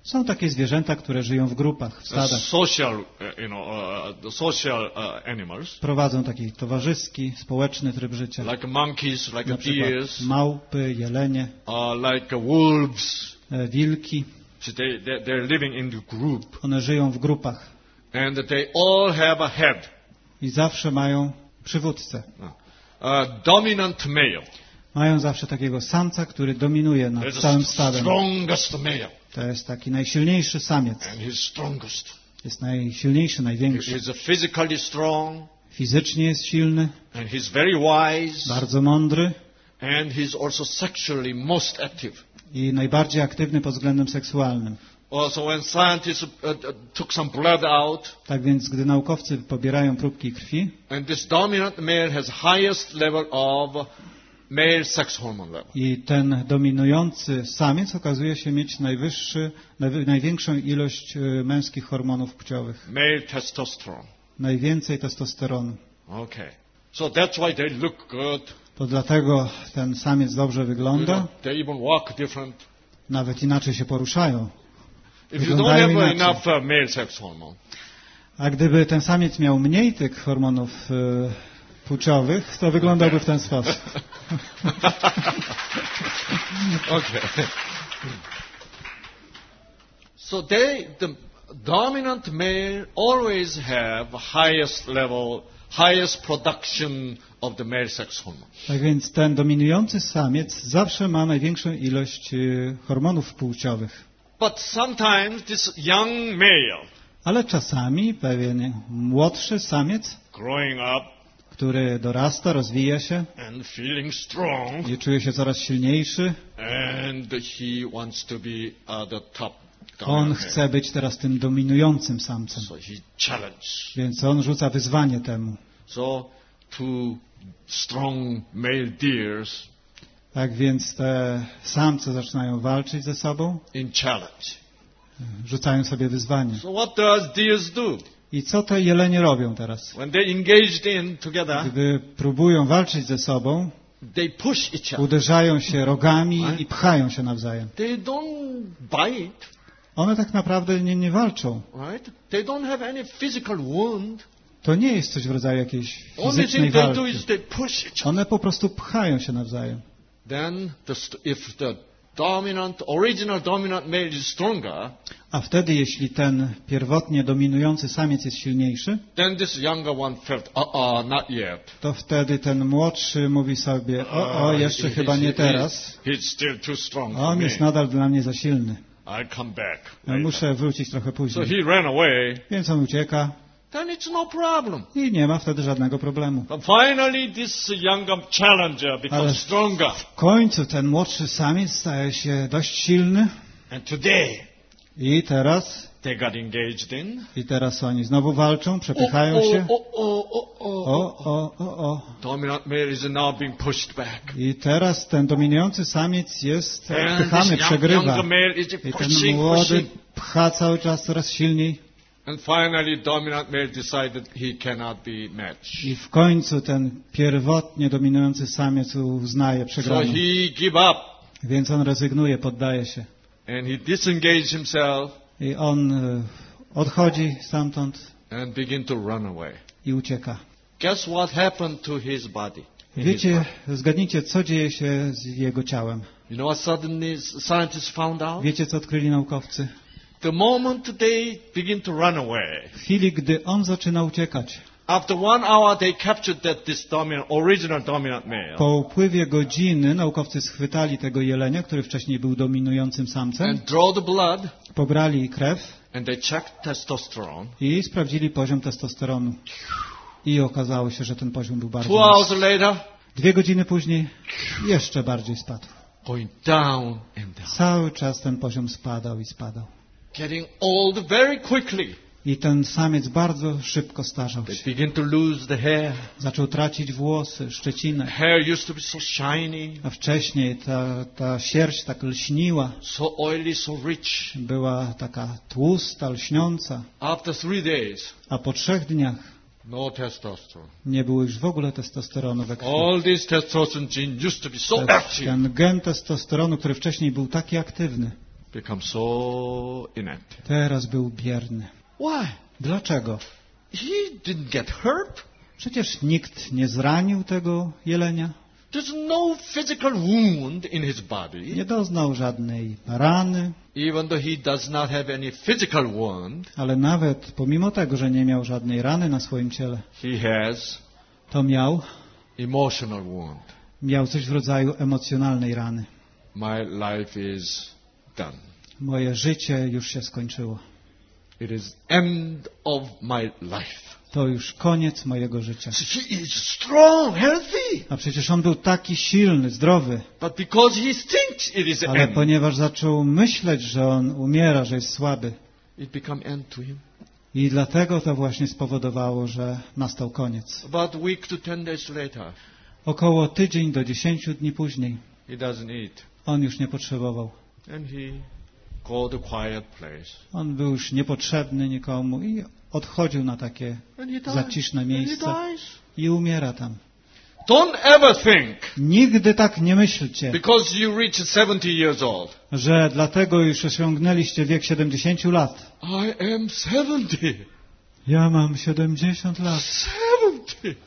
Są takie zwierzęta, które żyją w grupach, w stadach. Social, the social animals, Prowadzą taki towarzyski, społeczny tryb życia. like monkeys, like Na przykład deers, małpy, jelenie, like wolves. wilki. So they're living in the group, One żyją w grupach and they all have a head, i zawsze mają przywódcę. dominant male. Mają zawsze takiego samca, który dominuje nad There's całym the stadem. strongest male, To jest taki najsilniejszy samiec. and he's strongest. Jest najsilniejszy, największy. He's physically strong, Fizycznie jest silny, and he's very wise, bardzo mądry and he's also sexually most active. i najbardziej aktywny pod względem seksualnym. Also, when scientists took some blood out, Tak więc, gdy naukowcy pobierają próbki krwi, and this dominant male has highest level of male sex hormone level. i ten dominujący samiec okazuje się mieć największą ilość męskich hormonów płciowych. Male testosterone. Najwięcej testosteronu. Okay. So that's why they look good. To dlatego ten samiec dobrze wygląda, They even walk different. nawet inaczej się poruszają. If you don't Wyglądają have inaczej. enough male sex hormone, A gdyby ten samiec miał mniej tych hormonów płciowych, to wyglądałby w ten sposób. okay. So the dominant male always have highest production of the male sex hormone. Tak więc ten dominujący samiec zawsze ma największą ilość hormonów płciowych. But sometimes this young male, Ale czasami pewien młodszy samiec, growing up który dorasta, rozwija się and feeling strong, i czuje się coraz silniejszy, and he wants to be the top on dominant chce być teraz tym dominującym samcem. male. So he challenged. Więc on rzuca wyzwanie temu. So two strong male deers Tak więc te samce zaczynają walczyć ze sobą, in challenge. rzucają sobie wyzwanie. So what does deers do? I co te jelenie robią teraz? When they engaged in together, Gdy próbują walczyć ze sobą, they push each other. uderzają się rogami i pchają się nawzajem. They don't bite, One tak naprawdę nie walczą. right? They don't have any physical wound. To nie jest coś w rodzaju jakiejś Only fizycznej thing they do walki. is they push each other. One po prostu pchają się nawzajem. Then if the original dominant male is stronger, A wtedy, jeśli ten pierwotnie dominujący samiec jest silniejszy, then this younger one felt, not yet. to wtedy ten młodszy mówi sobie, jeszcze chyba nie teraz. He's still too strong for On me. jest nadal dla mnie za silny. I'll come back. No, later. muszę wrócić trochę So później. he ran away. Więc on ucieka Then it's no problem. i nie ma wtedy żadnego problemu. But finally, this younger challenger becomes Ale stronger. w końcu ten młodszy samiec staje się dość silny And today, i teraz oni znowu walczą, przepychają się. Dominant male is now being pushed back. I teraz ten dominujący samiec jest And odpychany, this przegrywa. younger male is I ten pushing. młody pcha cały czas coraz silniej. And finally, dominant male decided he cannot be matched. I w końcu ten pierwotnie dominujący samiec uznaje So przegraną. he give up. Więc on rezygnuje, poddaje się. And he disengaged himself I on odchodzi stamtąd and begin to run away. i ucieka. Guess what happened to his body? Wiecie, zgadnijcie, co dzieje się z jego ciałem. You know what suddenly scientists found out? Wiecie, co odkryli naukowcy? The moment they begin to run away, W chwili, gdy on zaczyna uciekać, after 1 hour they captured this original dominant male. po upływie godziny naukowcy schwytali tego jelenia, który wcześniej był dominującym samcem, And draw the blood, pobrali krew and they checked testosterone. i sprawdzili poziom testosteronu. I okazało się, że ten poziom był bardzo 2 hours niski. later, 2 godziny później jeszcze bardziej spadł. going down and down. Cały czas ten poziom spadał i spadał. Getting old very quickly. I ten samiec bardzo szybko starzał They się. begin to lose the hair. Zaczął tracić włosy, szczecinę. Hair used to be so shiny, A wcześniej ta sierść tak lśniła. so oily, so rich. Była taka tłusta, lśniąca. After 3 days, A po 3 dniach no testosterone. nie było już w ogóle testosteronu we krwi. All this testosterone gene used to be so active. Ten gen testosteronu, który wcześniej był taki aktywny, become so inept. Teraz był bierny. Why? Dlaczego? He didn't get hurt. Przecież nikt nie zranił tego jelenia. There's no physical wound in his body. Nie doznał żadnej rany, Even though he does not have any physical wound, ale nawet pomimo tego, że nie miał żadnej rany na swoim ciele, he has to miał emotional wound. coś w rodzaju emocjonalnej rany. My life is done. Moje życie już się skończyło. It is end of my life. To już koniec mojego życia. He is strong, healthy. A przecież on był taki silny, zdrowy. But because he thinks it is Ale end, ponieważ zaczął myśleć, że on umiera, że jest słaby. it become end to him. I dlatego to właśnie spowodowało, że nastał koniec. About a week to 10 days later, Około tydzień do 10 dni później he doesn't eat. on już nie potrzebował. And he go to quiet place. On był już niepotrzebny nikomu i odchodził na takie And he dies. zaciszne And he miejsca dies. i umiera tam. Don't ever think, Nigdy tak nie myślcie, because you reach 70 years old, że dlatego już osiągnęliście wiek 70 lat. I am 70. Ja mam 70 lat. 70.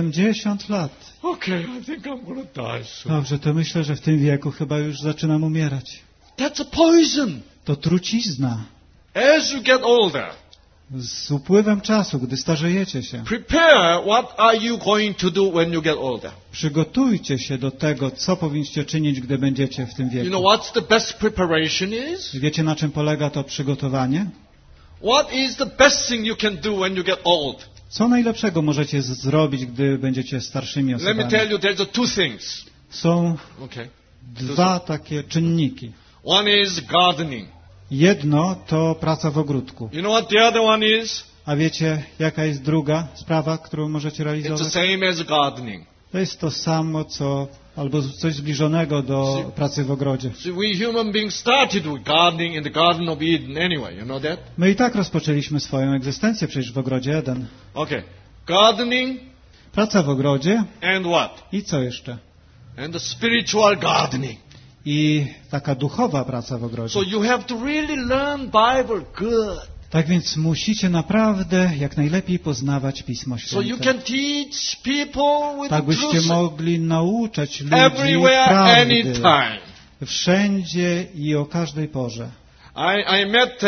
70 lat. Okay, I think I'm going to die soon. Dobrze, to myślę, że w tym wieku chyba już zaczynam umierać. That's a poison. To trucizna. As you get older, Z upływem czasu, gdy starzejecie się, prepare what are you going to do when you get older. przygotujcie się do tego, co powinniście czynić, gdy będziecie w tym You know wieku. what's the best preparation is? Wiecie, na czym polega to przygotowanie? What is the best thing you can do when you get old? Co najlepszego możecie zrobić, gdy będziecie starszymi Let me osobami? tell you, there's two things. Są Okay. dwa takie czynniki. One is gardening. Jedno to praca w ogródku. You know what the other one is? A wiecie, jaka jest druga sprawa, którą możecie It's the realizować? same as gardening. To jest to samo, co albo coś zbliżonego do pracy w ogrodzie. See, we human beings started with gardening in the Garden of Eden anyway. You know that? My i tak rozpoczęliśmy swoją egzystencję przecież w ogrodzie Eden. Okay. Gardening Praca w ogrodzie and what? i co jeszcze? And the spiritual gardening. I taka duchowa praca w ogrodzie. So you have to really learn Bible good. Tak więc musicie naprawdę jak najlepiej poznawać Pismo So you Święte. can teach people with Tak the byście truth mogli nauczać ludzi everywhere, prawdy anytime. wszędzie i o każdej porze. I met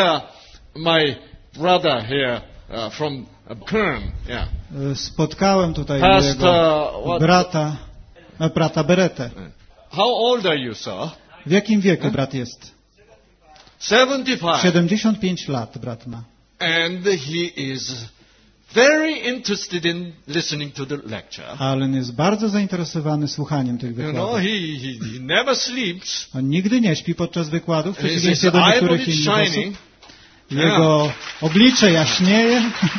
my brother here from Kern. Yeah. Spotkałem tutaj Pastor, mojego brata Beretę. How old are you, sir? W jakim wieku brat jest? 75. 75 lat brat ma. And he is very interested in listening to the lecture. Ale on jest bardzo zainteresowany słuchaniem tych You know, wykładów. he never sleeps. On nigdy nie śpi podczas wykładów, w His przeciwieństwie do eyeball niektórych is innych shining. osób. Jego oblicze jaśnieje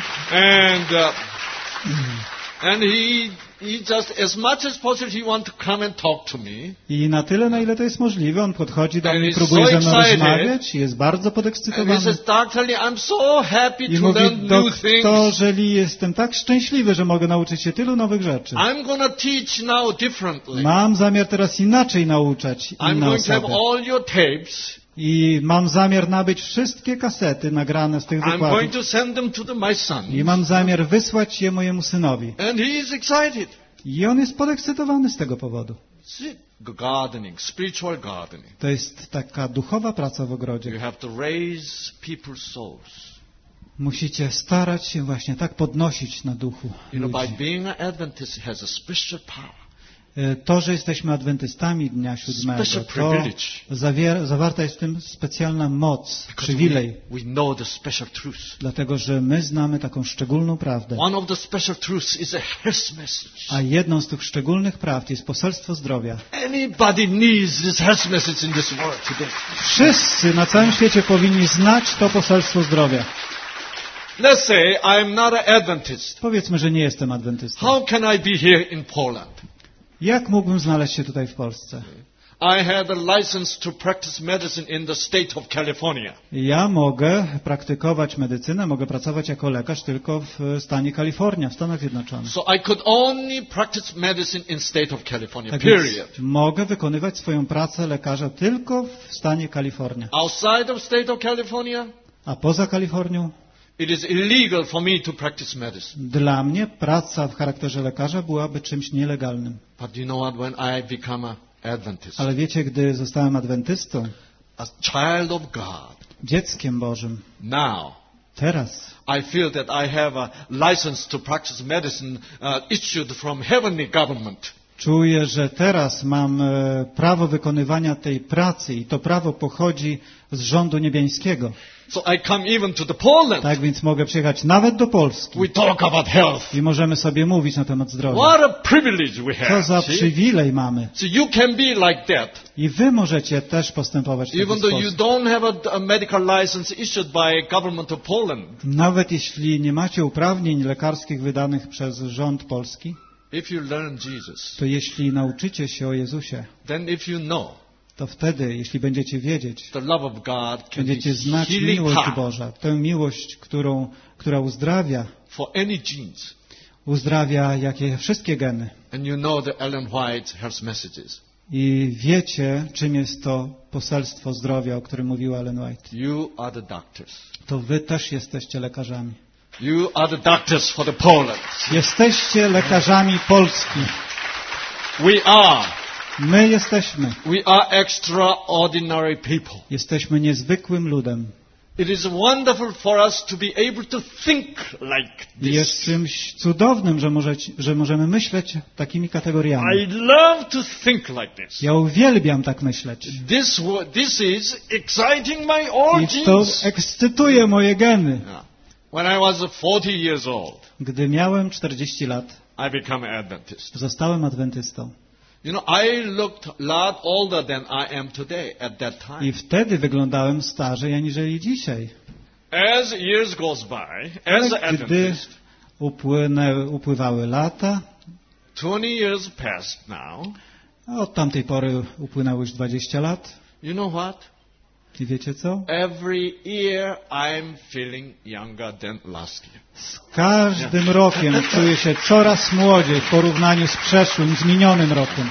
And he just, as much as possible, he wants to come and talk to me. i na tyle, na ile to jest możliwe, on podchodzi do And mnie i he's próbuje so ze mną excited. rozmawiać i jest bardzo And he podekscytowany. says, Dr. Lee, I'm so happy I to mówi, learn new things. doktorze Lee, jestem tak szczęśliwy, że mogę nauczyć się tylu nowych rzeczy. I'm going to teach now differently. Mam zamiar teraz inaczej nauczać I'm inne going to have osoby. all your tapes. I mam zamiar nabyć wszystkie kasety nagrane z tych I'm going wykładów. to send them to my son. I mam zamiar wysłać je mojemu synowi. And he is excited. I on jest podekscytowany z tego powodu. See, gardening, spiritual gardening. To jest taka duchowa praca w You ogrodzie. have to raise people's souls. Musicie starać się właśnie tak podnosić na duchu You know, by ludzi. being an Adventist, it has a special power. To, że jesteśmy adwentystami Dnia Siódmego, Special to privilege. zawarta jest w tym specjalna moc, przywilej, we know the special truth. dlatego że my znamy taką szczególną prawdę. One of the special truths is a health message. A jedną z tych szczególnych prawd jest poselstwo zdrowia. Anybody needs this health message in this world today. Wszyscy na całym świecie powinni znać to poselstwo zdrowia. Let's say I'm not an Adventist. Powiedzmy, że nie jestem adwentystą. How can I be here in Poland? Jak mógłbym znaleźć się tutaj w Polsce? I had a license to practice medicine in the state of California. Ja mogę praktykować medycynę, mogę pracować jako lekarz tylko w stanie Kalifornia, w Stanach Zjednoczonych. So I could only practice medicine in state of California, Tak więc period. mogę wykonywać swoją pracę lekarza tylko w stanie Kalifornia. Outside of state of California, A poza Kalifornią it is illegal for me to practice medicine. dla mnie praca w charakterze lekarza byłaby czymś nielegalnym. But you know what, when I become an Adventist, Ale wiecie, gdy zostałem adwentystą, a child of God, dzieckiem Bożym, now teraz I feel that I have a license to practice medicine issued from heavenly government. czuję, że teraz mam prawo wykonywania tej pracy i to prawo pochodzi z rządu niebiańskiego. So I come even to the Poland. Tak więc mogę przyjechać nawet do Polski We talk about health. i możemy sobie mówić na temat zdrowia. What a privilege we Co have. za See? przywilej mamy. So you can be like that. I wy możecie też postępować w taki Even though you sposób. don't have a medical license issued by government of Poland. Nawet jeśli nie macie uprawnień lekarskich wydanych przez rząd polski, If you learn Jesus, to jeśli nauczycie się o Jezusie, then if you know to wtedy, jeśli będziecie wiedzieć, the love of God can be będziecie znać healing miłość power Boża, tę miłość, która uzdrawia, for any genes. uzdrawia jakie wszystkie geny. And you know that Ellen White has messages. I wiecie, czym jest to poselstwo zdrowia, o którym mówiła Ellen White. You are the doctors. To wy też jesteście lekarzami. You are the doctors for the Poland. Jesteście lekarzami Polski. We are. My jesteśmy. We are extraordinary people. Jesteśmy niezwykłym ludem. It is wonderful for us to be able to think like I jest this. czymś cudownym, że możemy myśleć takimi kategoriami. I love to think like this. Ja uwielbiam tak myśleć. This is exciting my all I to genes. ekscytuje moje geny. Yeah. When I was 40 years old, Gdy miałem 40 lat, I became an Adventist. zostałem adwentystą. You know, I looked a lot older than I am today at that time. I wtedy wyglądałem starzej aniżeli dzisiaj. As years goes by, as an Ale gdy Adventist, upływały lata, 20 years passed now. a od tamtej pory upłynęło już 20 lat. You know what? I wiecie co? Every year I'm feeling younger than last year. Z każdym rokiem czuję się coraz młodziej w porównaniu z przeszłym, z minionym rokiem.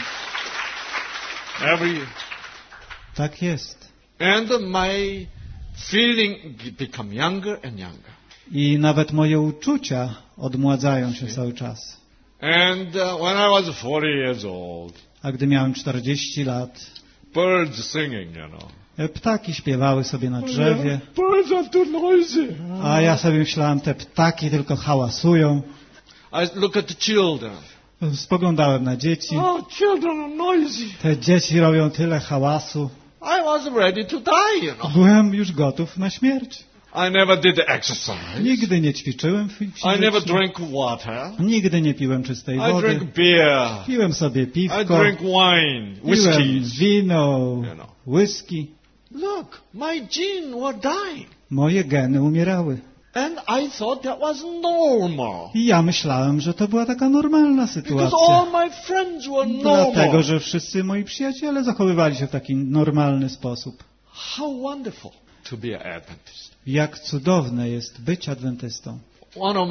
Every year. Tak jest. And my feeling become younger and younger. I nawet moje uczucia odmładzają się cały czas. And when I was 40 years old, A gdy miałem 40 lat, birds singing, you know. ptaki śpiewały sobie na drzewie, Birds are too noisy. a ja sobie myślałem, te ptaki tylko hałasują. I look at the children. Spoglądałem na dzieci. Oh, children are noisy. Te dzieci robią tyle hałasu. I was ready to die, you know. Byłem już gotów na śmierć. I never did the exercise. Nigdy nie ćwiczyłem I never fizycznie. drank water. Nigdy nie piłem czystej I wody. drank beer. Piłem sobie I piwko, drank wine, piłem whiskey. wino, You know. whisky. Look, my genes were dying. Moje geny umierały. And I thought that was normal. I ja myślałem, że to była taka normalna Because sytuacja. all my friends were Dlatego, normal. że wszyscy moi przyjaciele zachowywali się w taki normalny sposób. How wonderful to be an Adventist. Jak cudowne jest być adwentystą. One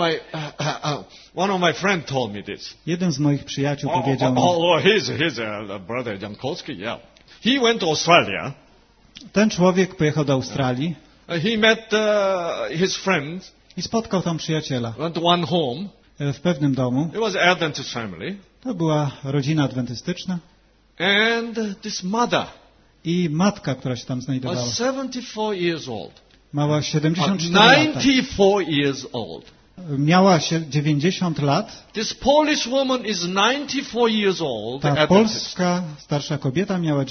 of my friends told me this. Jeden z moich przyjaciół powiedział mi, His brother Jankowski, yeah. He went to Australia. ten człowiek pojechał do Australii He met his friend. i spotkał tam przyjaciela. Went to one home. W pewnym domu. It was an Adventist family. To była rodzina adwentystyczna And this mother i matka, która się tam znajdowała. was 74 years old. Mała 74 lata. 94 years old. Miała się 90 lat. This Polish woman is 94 years old. Ta Adventist. polska starsza kobieta miała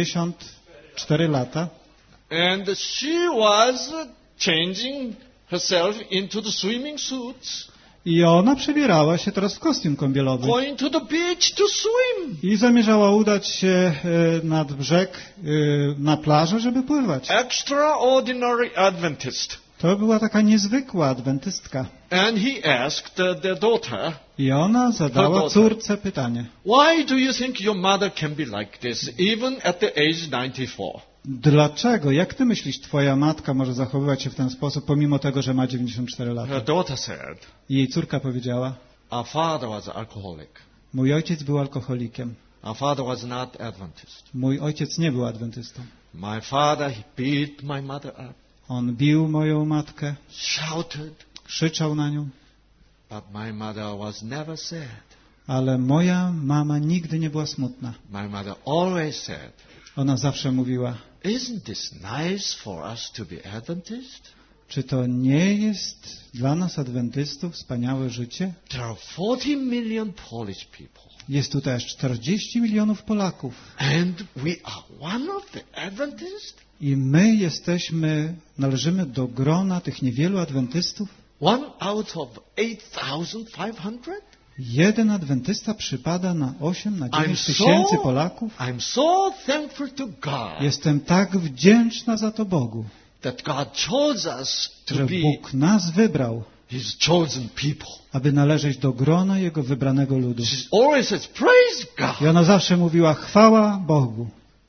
94 lata. And she was changing herself into the swimming suits, I ona przebierała się teraz w kostium kąpielowy. going to the beach to swim. I zamierzała udać się nad brzeg, na plażę, żeby pływać. Extraordinary Adventist. To była taka niezwykła adwentystka. And he asked their daughter, I ona zadała Her córce pytanie. Why do you think your mother can be like this, even at the age 94? Dlaczego, jak ty myślisz, twoja matka może zachowywać się w ten sposób, pomimo tego, że ma 94 lata? Her daughter said, I jej córka powiedziała, our father was an alcoholic. mój ojciec był alkoholikiem. Our father was not Adventist. Mój ojciec nie był adwentystą. My father, he beat my mother up, On bił moją matkę, shouted, krzyczał na nią, but my mother was never sad. ale moja mama nigdy nie była smutna. My mother always said, Ona zawsze mówiła, isn't this nice for us to be Adventist? czy to nie jest dla nas adwentystów wspaniałe życie? There are 40 million Polish people, Jest tu też 40 milionów Polaków and we are one of the Adventists? i my należymy do grona tych niewielu adwentystów. 1 out of 8,500? Jeden adwentysta przypada na 8, na 9 I'm tysięcy Polaków. I'm so thankful to God Jestem tak wdzięczna za to Bogu, that God chose us to że be Bóg nas wybrał, His chosen people. aby należeć do grona Jego wybranego ludu. She always says, praise I God. ona zawsze mówiła, chwała Bogu.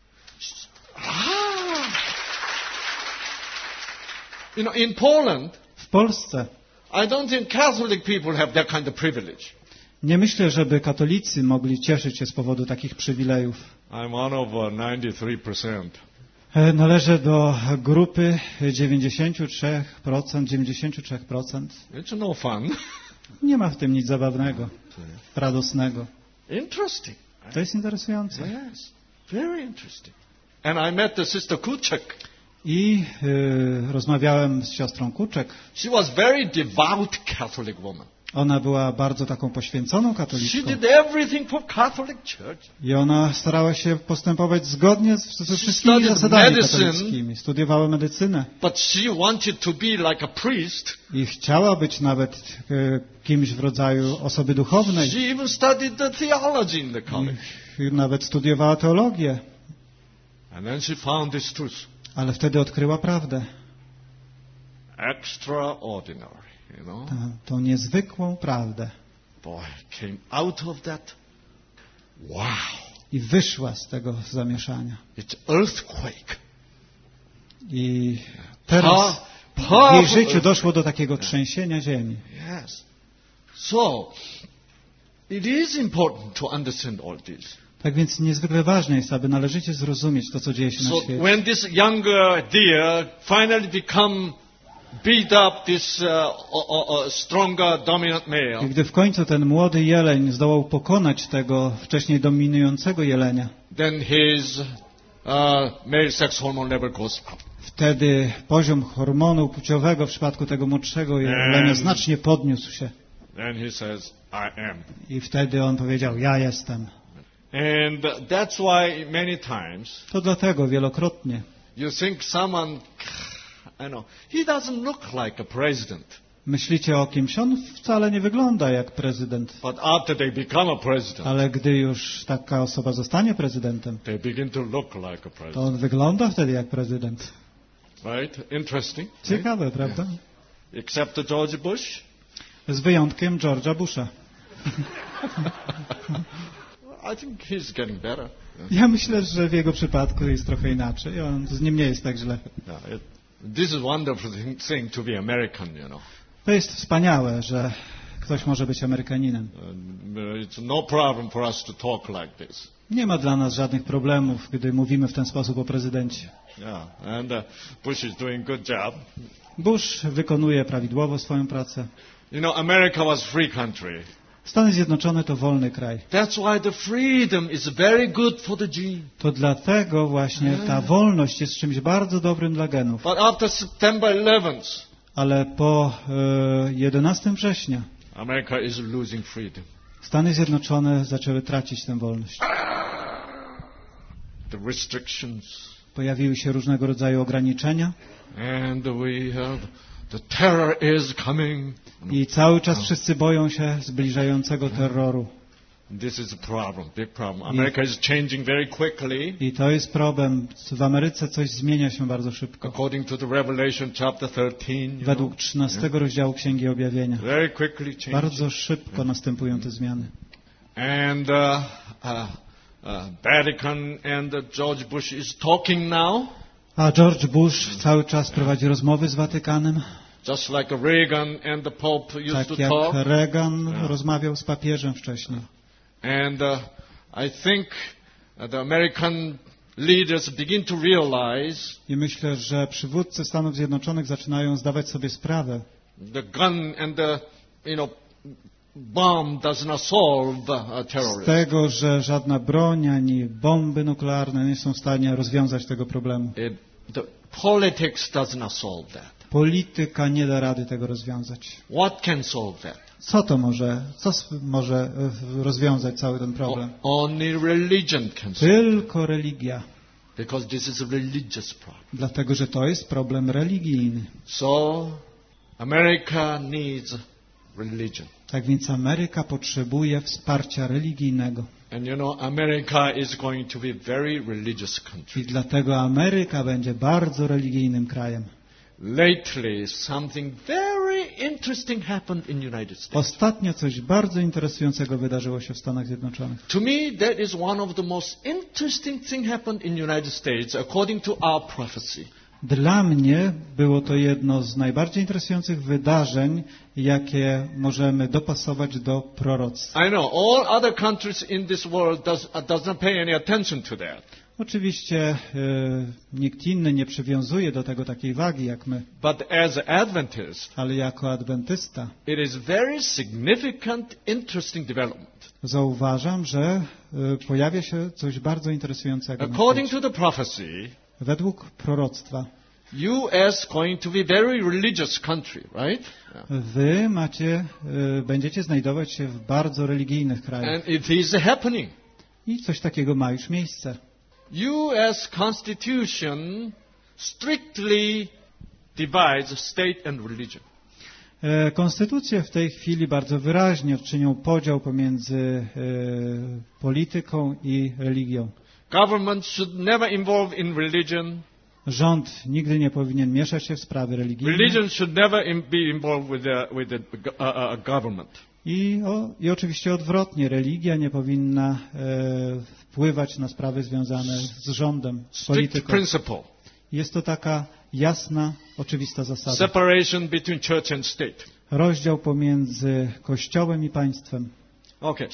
You know, in Poland, W Polsce I don't think Catholic people have that kind of privilege. nie myślę, żeby katolicy mogli cieszyć się z powodu takich przywilejów. I'm one of 93%. Należę do grupy 93%. It's no fun. Nie ma w tym nic zabawnego, radosnego. Interesting. To jest interesujące. Yes, very interesting. And I met the sister Kuczek. I rozmawiałem z siostrą Kuczek. She was very devout Catholic woman. Ona była bardzo taką poświęconą She katoliczką. did everything for Catholic Church. I ona starała się postępować zgodnie ze wszystkimi studied zasadami medicine. katolickimi. Studiowała medycynę. But she wanted to be like a priest. I chciała być nawet kimś w rodzaju osoby duchownej. She even studied the theology in the college. I nawet studiowała teologię. And then she found this truth. Ale wtedy odkryła prawdę. Extraordinary, you know. Tą niezwykłą prawdę. Boy, came out of that. Wow. I wyszła z tego zamieszania. It's earthquake. I teraz w jej życiu doszło do takiego trzęsienia ziemi. Yes. So, it is important to understand all this. Tak więc niezwykle ważne jest, aby należycie zrozumieć to, co dzieje się na So świecie. when this younger deer finally become beat up this stronger dominant I male, gdy w końcu ten młody jeleń zdołał pokonać tego wcześniej dominującego jelenia, then his male sex hormone level goes up. wtedy poziom hormonu płciowego w przypadku tego młodszego jelenia znacznie podniósł się. Then he says, I am. I wtedy on powiedział, ja jestem. And that's why many times To dlatego wielokrotnie you think someone, I know, he doesn't look like a president. myślicie o kimś, on wcale nie wygląda jak prezydent. But after they become a president, Ale gdy już taka osoba zostanie prezydentem, they begin to look like a to president. on wygląda wtedy jak prezydent. Right? Interesting. Right? Ciekawe, prawda? Except George Bush. Z wyjątkiem George'a Busha. I think he's getting better. Ja myślę, że w jego przypadku jest trochę inaczej. Z nim nie jest tak źle. This is wonderful thing to be American, you know. To jest wspaniałe, że ktoś może być Amerykaninem. It's no problem for us to talk like this. Nie ma dla nas żadnych problemów, gdy mówimy w ten sposób o prezydencie. Yeah, and Bush is doing good job. Bush wykonuje prawidłowo swoją pracę. You know, America was free country. Stany Zjednoczone to wolny kraj. That's why the freedom is very good for the gene. To dlatego właśnie ta wolność jest czymś bardzo dobrym dla genów. But after September 11th, Ale po 11 września America is losing freedom. Stany Zjednoczone zaczęły tracić tę wolność. The restrictions. Pojawiły się różnego rodzaju ograniczenia. And we have the terror is coming. I cały czas wszyscy boją się zbliżającego terroru. This is a problem, big problem. America is changing very quickly. I to jest problem. W Ameryce coś zmienia się bardzo szybko. According to the Revelation chapter 13. Według 13 rozdziału Księgi Objawienia. Very quickly changing. Bardzo szybko następują te zmiany. And Vatican and George Bush is talking now. A George Bush cały czas prowadzi rozmowy z Watykanem. Just like Reagan and the Pope used Tak to jak talk. Reagan rozmawiał z papieżem wcześniej. And I think the American leaders begin to realize I myślę, że przywódcy Stanów Zjednoczonych zaczynają zdawać sobie sprawę, the gun and the bomb does not solve z terrorism. tego, że żadna broń ani bomby nuklearne nie są w stanie rozwiązać tego problemu. The politics does not solve that. Polityka nie da rady tego rozwiązać. What can solve that? Co może rozwiązać cały ten problem? Only religion can solve it. Tylko religia. Because this is a religious problem. Dlatego, że to jest problem religijny. So America needs religion. Tak więc Ameryka potrzebuje wsparcia religijnego. And America is going to be very religious country. I dlatego Ameryka będzie bardzo religijnym krajem. Lately, something very interesting happened in United States. Ostatnio coś bardzo interesującego wydarzyło się w Stanach Zjednoczonych. To me, that is one of the most interesting thing happened in United States according to our prophecy. Dla mnie było to jedno z najbardziej interesujących wydarzeń, jakie możemy dopasować do proroctwa. I know all other countries in this world does not pay any attention to that. Oczywiście nikt inny nie przywiązuje do tego takiej wagi jak my, But as an Adventist, ale jako adwentysta it is very significant, interesting development. zauważam, że pojawia się coś bardzo interesującego. According to the prophecy, Według proroctwa U.S. going to be very religious country, right? wy będziecie znajdować się w bardzo religijnych krajach. And it is happening. I coś takiego ma już miejsce. U.S. Constitution strictly divides state and religion. Konstytucje w tej chwili bardzo wyraźnie czynią podział pomiędzy polityką i religią. Government should never involve in religion. Rząd nigdy nie powinien mieszać się w sprawy religijne. Religion should never be involved with the government. I oczywiście odwrotnie, religia nie powinna wpływać na sprawy związane z rządem, z Strict polityką. principle. Jest to taka jasna, oczywista zasada. Separation between church and state. Rozdział pomiędzy Kościołem i państwem. Okay,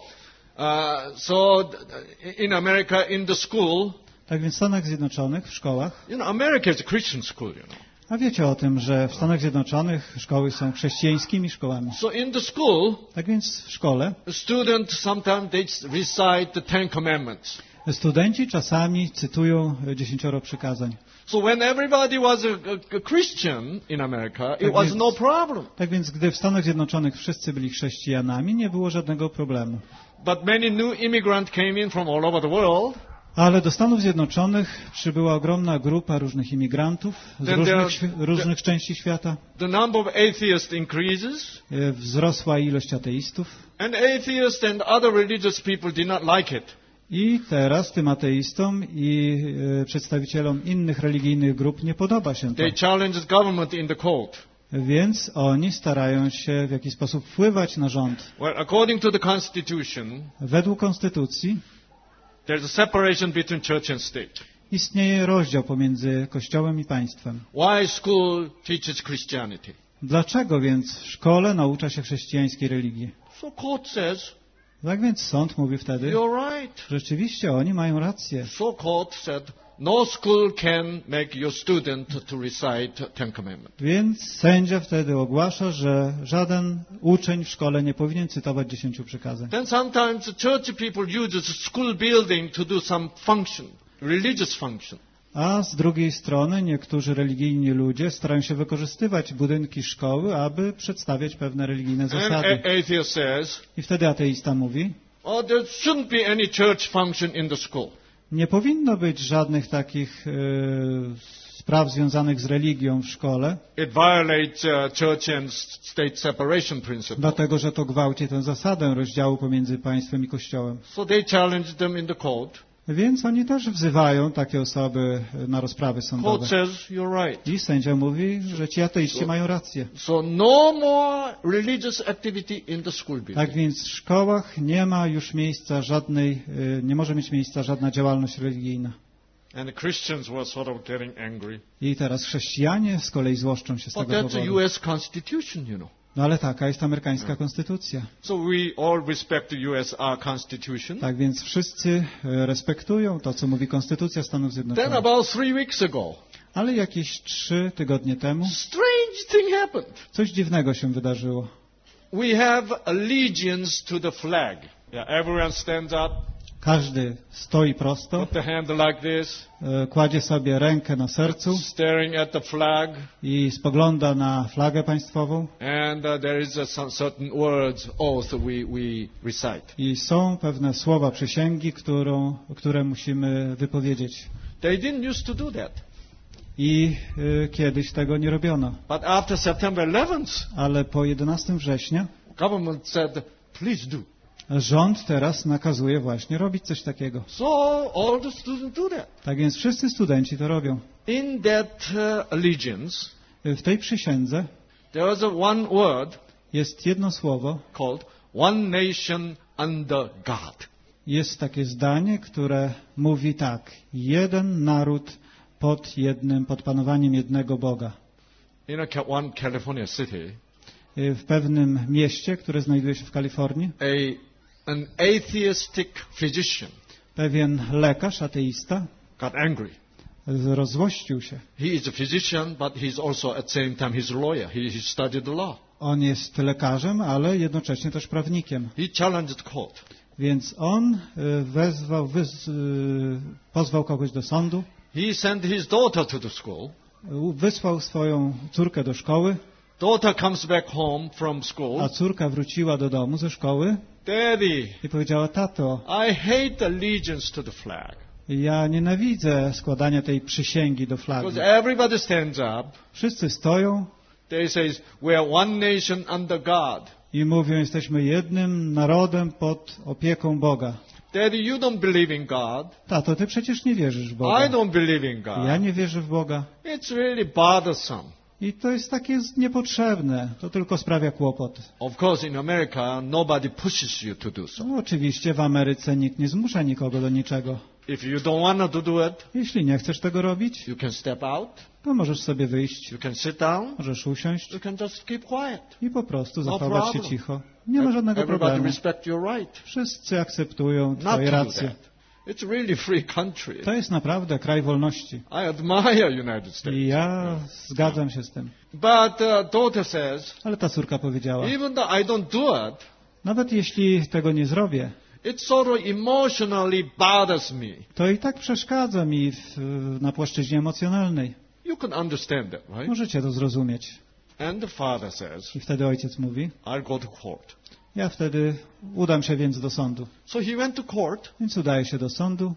so in America, in the school, Tak więc w Stanach Zjednoczonych, w szkołach, America is a Christian school, a wiecie o tym, że w Stanach Zjednoczonych szkoły są chrześcijańskimi szkołami. So in the school, Tak więc w szkole the student sometimes they recite the Ten Commandments. studenci czasami cytują 10 przykazań. So when everybody was a Christian in America, it was no problem. Tak więc gdy w Stanach Zjednoczonych wszyscy byli chrześcijanami, nie było żadnego problemu. But many new immigrants came in from all over the world. Ale do Stanów Zjednoczonych przybyła ogromna grupa różnych imigrantów z różnych części świata. The number of atheists increases. Wzrosła ilość ateistów. And atheists and other religious people did not like it. I teraz tym ateistom i przedstawicielom innych religijnych grup nie podoba się to. They challenged government in the court. Więc oni starają się w jakiś sposób wpływać na rząd. Well, according to the Constitution, Według konstytucji there's a separation between church and state. istnieje rozdział pomiędzy Kościołem i państwem. Why school teaches Christianity? Dlaczego więc w szkole naucza się chrześcijańskiej religii? So court says, Tak więc sąd mówi wtedy, you're right. rzeczywiście oni mają rację. So court said, no school can make your student to recite Ten Commandments. Więc sędzia wtedy ogłasza, że żaden uczeń w szkole nie powinien cytować 10 przykazań. Then sometimes the church people use the school building to do some function, religious function. A z drugiej strony niektórzy religijni ludzie starają się wykorzystywać budynki szkoły, aby przedstawiać pewne religijne And zasady. atheist says, I wtedy ateista mówi, oh, there shouldn't be any church function in the school. nie powinno być żadnych takich spraw związanych z religią w szkole, It violates church and state separation principle. dlatego że to gwałci tę zasadę rozdziału pomiędzy państwem i Kościołem. So they challenged them in the court. Więc oni też wzywają takie osoby na rozprawy Court sądowe. says, you're right. I sędzia mówi, że ci ateiści mają rację. So no more religious activity in the school building. Tak więc w szkołach nie ma już miejsca żadnej, nie może mieć miejsca żadna działalność religijna. And the Christians were sort of getting angry. I teraz chrześcijanie z kolei złoszczą się z But tego that's a powodu. U.S. Constitution, you know. No ale taka jest amerykańska konstytucja. So we all respect the U.S. Constitution. Tak więc wszyscy respektują to, co mówi Konstytucja Stanów Then Zjednoczonych. about 3 weeks ago, Ale jakieś 3 tygodnie temu strange thing happened. coś dziwnego się wydarzyło. We have allegiance to the flag. Yeah, everyone stands up, Każdy stoi prosto, put the hand like this, kładzie sobie rękę na sercu staring at the flag, i spogląda na flagę państwową. and there is some certain words, oath we recite. I są pewne słowa przysięgi, które musimy wypowiedzieć. They didn't used to do that. I kiedyś tego nie robiono. But after September 11th, Ale po 11 września government said, please do. rząd teraz nakazuje właśnie robić coś takiego. So all the students do that. Tak więc wszyscy studenci to robią. In that allegiance, W tej przysiędze there is one word jest jedno słowo, called one nation under God. jest takie zdanie, które mówi tak: jeden naród pod panowaniem jednego Boga. In one California city, W pewnym mieście, które znajduje się w Kalifornii, an atheistic physician pewien lekarz, ateista, got angry. rozłościł się. He is a physician, but he's also at the same time he's a lawyer. He studied the law. On jest lekarzem, ale jednocześnie też prawnikiem. He challenged court. Więc on pozwał kogoś do sądu, He sent his daughter to the school. wysłał swoją córkę do szkoły, Daughter comes back home from school. a córka wróciła do domu ze szkoły Daddy, i powiedziała: tato, I hate allegiance to the flag. ja nienawidzę składania tej przysięgi do flagi. Because everybody stands up. Wszyscy stoją They say, we are one nation under God. i mówią: jesteśmy jednym narodem pod opieką Boga. Daddy, you don't believe in God. Tato, ty przecież nie wierzysz w I Boga. don't believe in God. Ja nie wierzę w Boga. It's really bothersome. I to jest takie niepotrzebne. To tylko sprawia kłopot. Of course, in America, nobody pushes you to do so. No, oczywiście w Ameryce nikt nie zmusza nikogo do niczego. If you don't want to do it, Jeśli nie chcesz tego robić, you can step out, to możesz sobie wyjść, you can sit down, możesz usiąść you can just keep quiet. i po prostu No zachować się problem. cicho. Nie ma żadnego Everybody problemu. respect your right Wszyscy akceptują not twoje to do racje. that. It's really free country. To jest naprawdę kraj wolności. I admire United States. I ja zgadzam się z tym. But daughter says, Ale ta córka powiedziała: even though I don't do it, nawet jeśli tego nie zrobię, it sort of emotionally bothers me. to i tak przeszkadza mi na płaszczyźnie emocjonalnej. You can understand that, right? Możecie to zrozumieć. And the father says, I wtedy ojciec mówi: I'll go to court. ja wtedy udam się więc do sądu. So he went to court Więc udaje się do sądu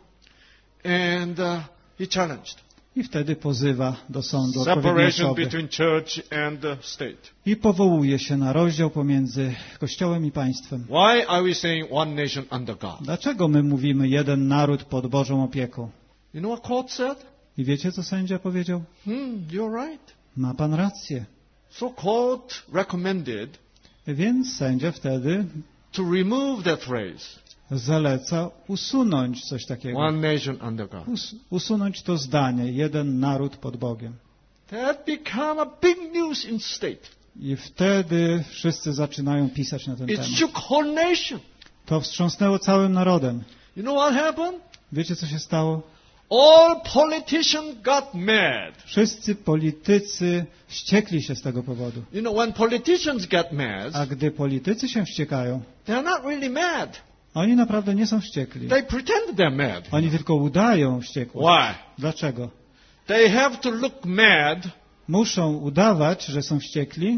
and he challenged i wtedy pozywa do sądu odpowiednie separation osoby. between church and the state. I powołuje się na rozdział pomiędzy Kościołem i państwem. Why are we saying one nation under God? Dlaczego my mówimy jeden naród pod Bożą opieką? You know what court said? I wiecie, co sędzia powiedział? You're right. Ma pan rację. So court recommended Więc sędzia wtedy to remove that phrase, zaleca usunąć coś takiego. one nation under God. Usunąć to zdanie, jeden naród pod Bogiem. That became a big news in state. I wtedy wszyscy zaczynają pisać na ten It temat. shook whole nation. To wstrząsnęło całym narodem. You know what happened? Wiecie, co się stało? All politicians got mad. Wszyscy politycy wściekli się z tego powodu. You know, when politicians get mad, A gdy politycy się wściekają, they're not really mad. oni naprawdę nie są wściekli. They pretend they're mad. Oni tylko udają wściekłość. Why? Dlaczego? They have to look mad Muszą udawać, że są wściekli,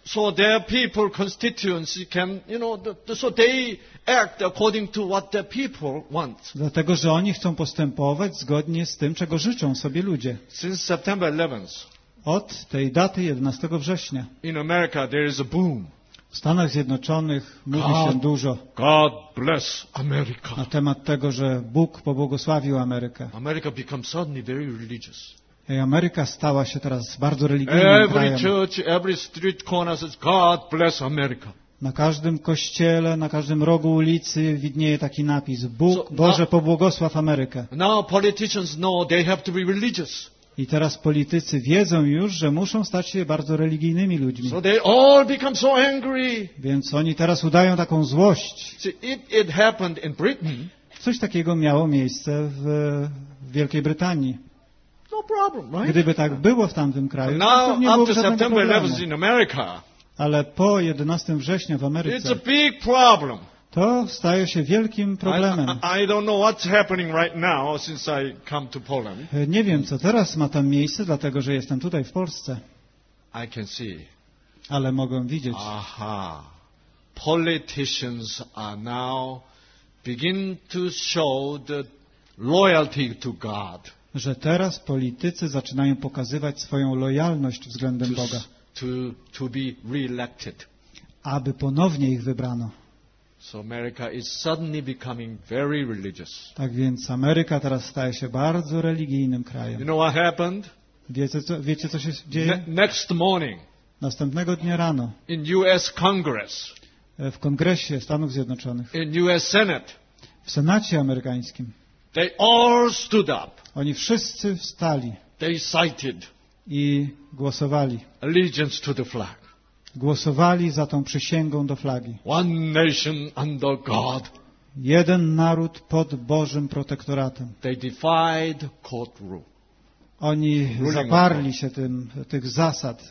so their people, constituency can, so they act according to what their people want. Dlatego, że oni chcą postępować zgodnie z tym, czego życzą sobie ludzie. Since September 11th, Od tej daty 11 września in America there is a boom. w Stanach Zjednoczonych mówi się dużo God bless America. na temat tego, że Bóg pobłogosławił Amerykę. America becomes suddenly very religious. I Ameryka stała się teraz bardzo religijnym Every krajem. church, every street corner says, God bless America. Na każdym kościele, na każdym rogu ulicy widnieje taki napis: Bóg, So, Boże, pobłogosław Amerykę. Now politicians know they have to be religious. I teraz politycy wiedzą już, że muszą stać się bardzo religijnymi ludźmi. So they all become so angry. Więc oni teraz udają taką złość. See, if it happened in Britain, Coś takiego miało miejsce w Wielkiej Brytanii. no problem, right? Gdyby tak było w tamtym kraju, to Now, nie byłoby after żadnego September problemu. 11th in America, Ale po 11 września w it's a Ameryce big problem. to staje się wielkim problemem. I don't know what's happening right now since I come to Poland. Nie wiem, co teraz ma tam miejsce, dlatego że jestem tutaj w Polsce, I can see. ale mogę widzieć. Aha. Politicians are now begin to show the loyalty to God. Że teraz politycy zaczynają pokazywać swoją lojalność względem Boga, To be re-elected. aby ponownie ich wybrano. So America is suddenly becoming very religious. Tak więc Ameryka teraz staje się bardzo religijnym You krajem. know what happened? Wiecie, co się dzieje? Next morning Następnego dnia rano in U.S. Congress, w Kongresie Stanów Zjednoczonych, in U.S. Senate, w Senacie amerykańskim, they all stood up. oni wszyscy wstali They cited i głosowali. allegiance to the flag. Głosowali za tą przysięgą do flagi. One nation under God. Jeden naród pod Bożym protektoratem. They defied court rule. Oni zaparli się tych zasad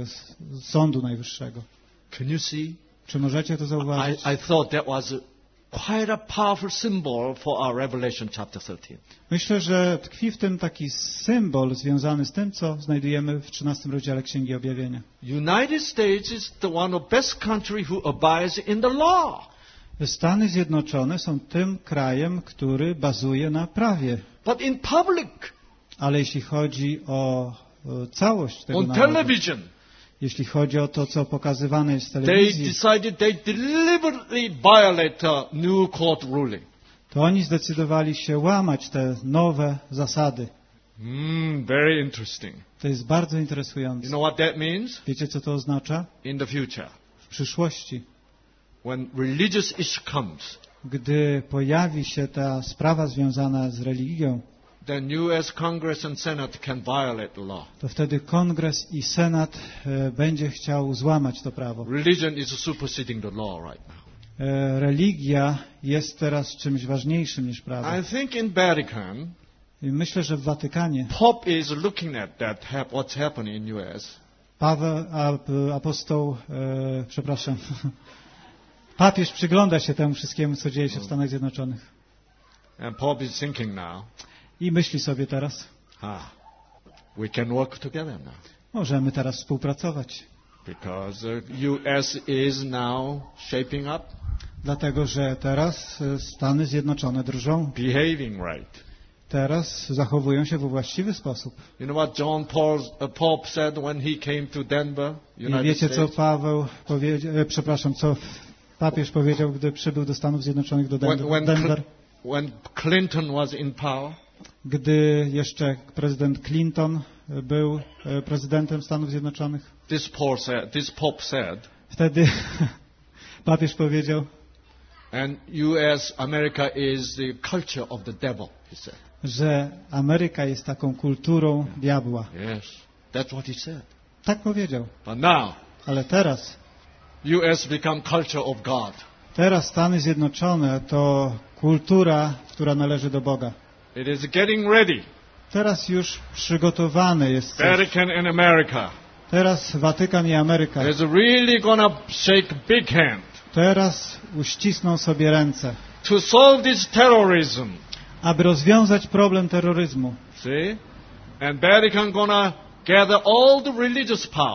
Sądu Najwyższego. Can you see? Czy możecie to zauważyć? I thought that was quite a powerful symbol for our Revelation chapter 13. Myślę, że tkwi w tym taki symbol związany z tym, co znajdujemy w 13 rozdziale Księgi Objawienia. United States is the one of best country who abides in the law. Stany Zjednoczone są tym krajem, który bazuje na prawie. But in public, Ale jeśli chodzi o całość tego on narodu, television, jeśli chodzi o to, co pokazywane jest w they telewizji, decided they deliberately violate the new court ruling. to oni zdecydowali się łamać te nowe zasady. Very interesting. To jest bardzo You interesujące. know what that means? Wiecie, co to oznacza? In the future, W przyszłości, when religious issue comes, gdy pojawi się ta sprawa związana z religią, then U.S. Congress and Senate can violate the law. to wtedy Kongres i Senat będzie chciał złamać to prawo. Religion is superseding the law right now. Religia jest teraz czymś ważniejszym niż prawo. I think in Vatican, I myślę, że w Watykanie Pope is looking at that, what's happening in U.S. Papież przygląda się temu wszystkiemu, co dzieje się w Stanach Zjednoczonych. And Pope is thinking now, I myśli sobie teraz, we can work together now. możemy teraz współpracować. Because the U.S. is now shaping up, Dlatego, że teraz Stany Zjednoczone drżą. behaving right. Teraz zachowują się we właściwy sposób. You know what Pope said when he came to Denver, I United wiecie, co States? co papież powiedział, gdy przybył do Stanów Zjednoczonych do Denver, When Clinton was in power, gdy jeszcze prezydent Clinton był prezydentem Stanów Zjednoczonych. this Pope said, Wtedy papież powiedział, and America is the culture of the devil, he said. że Ameryka jest taką kulturą diabła. Yes, that's what he said. Tak powiedział. But now, Ale teraz U.S. become culture of God. Teraz Stany Zjednoczone to kultura, która należy do Boga. It is getting ready. Teraz już przygotowane jest coś. Vatican and America Teraz Watykan i Ameryka. is really gonna shake big hand Teraz uścisną sobie ręce, to solve this terrorism. aby rozwiązać problem terroryzmu. See? And Vatican gonna gather all the religious power.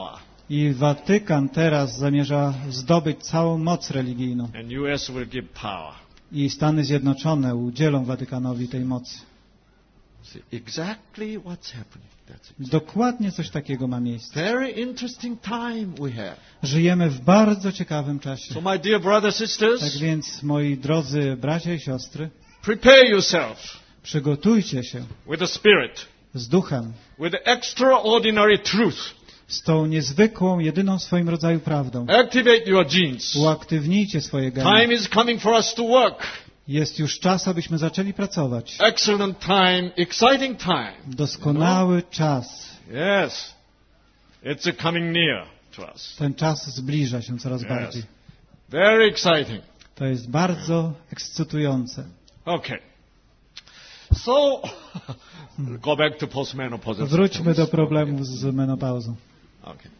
I Watykan teraz zamierza zdobyć całą moc religijną. And US will give power. I Stany Zjednoczone udzielą Watykanowi tej mocy. See, exactly what's happening. That's it. Dokładnie coś takiego ma miejsce. Very interesting time we have. Żyjemy w bardzo ciekawym czasie. So my dear brothers, Tak sisters, więc, moi drodzy bracia i siostry, prepare yourself przygotujcie się with the Spirit, z duchem, with the extraordinary truth. z tą niezwykłą, jedyną w swoim rodzaju prawdą. Activate your genes. Uaktywnijcie swoje geny. Time is coming for us to work. Jest już czas, abyśmy zaczęli pracować. Excellent time, exciting time. Doskonały czas. Yes. It's coming near to us. Ten czas zbliża się coraz bardziej. Very exciting. To jest bardzo ekscytujące. Okay. So, go back to postmenopausal Wróćmy symptoms. do problemów z menopauzą. Okay.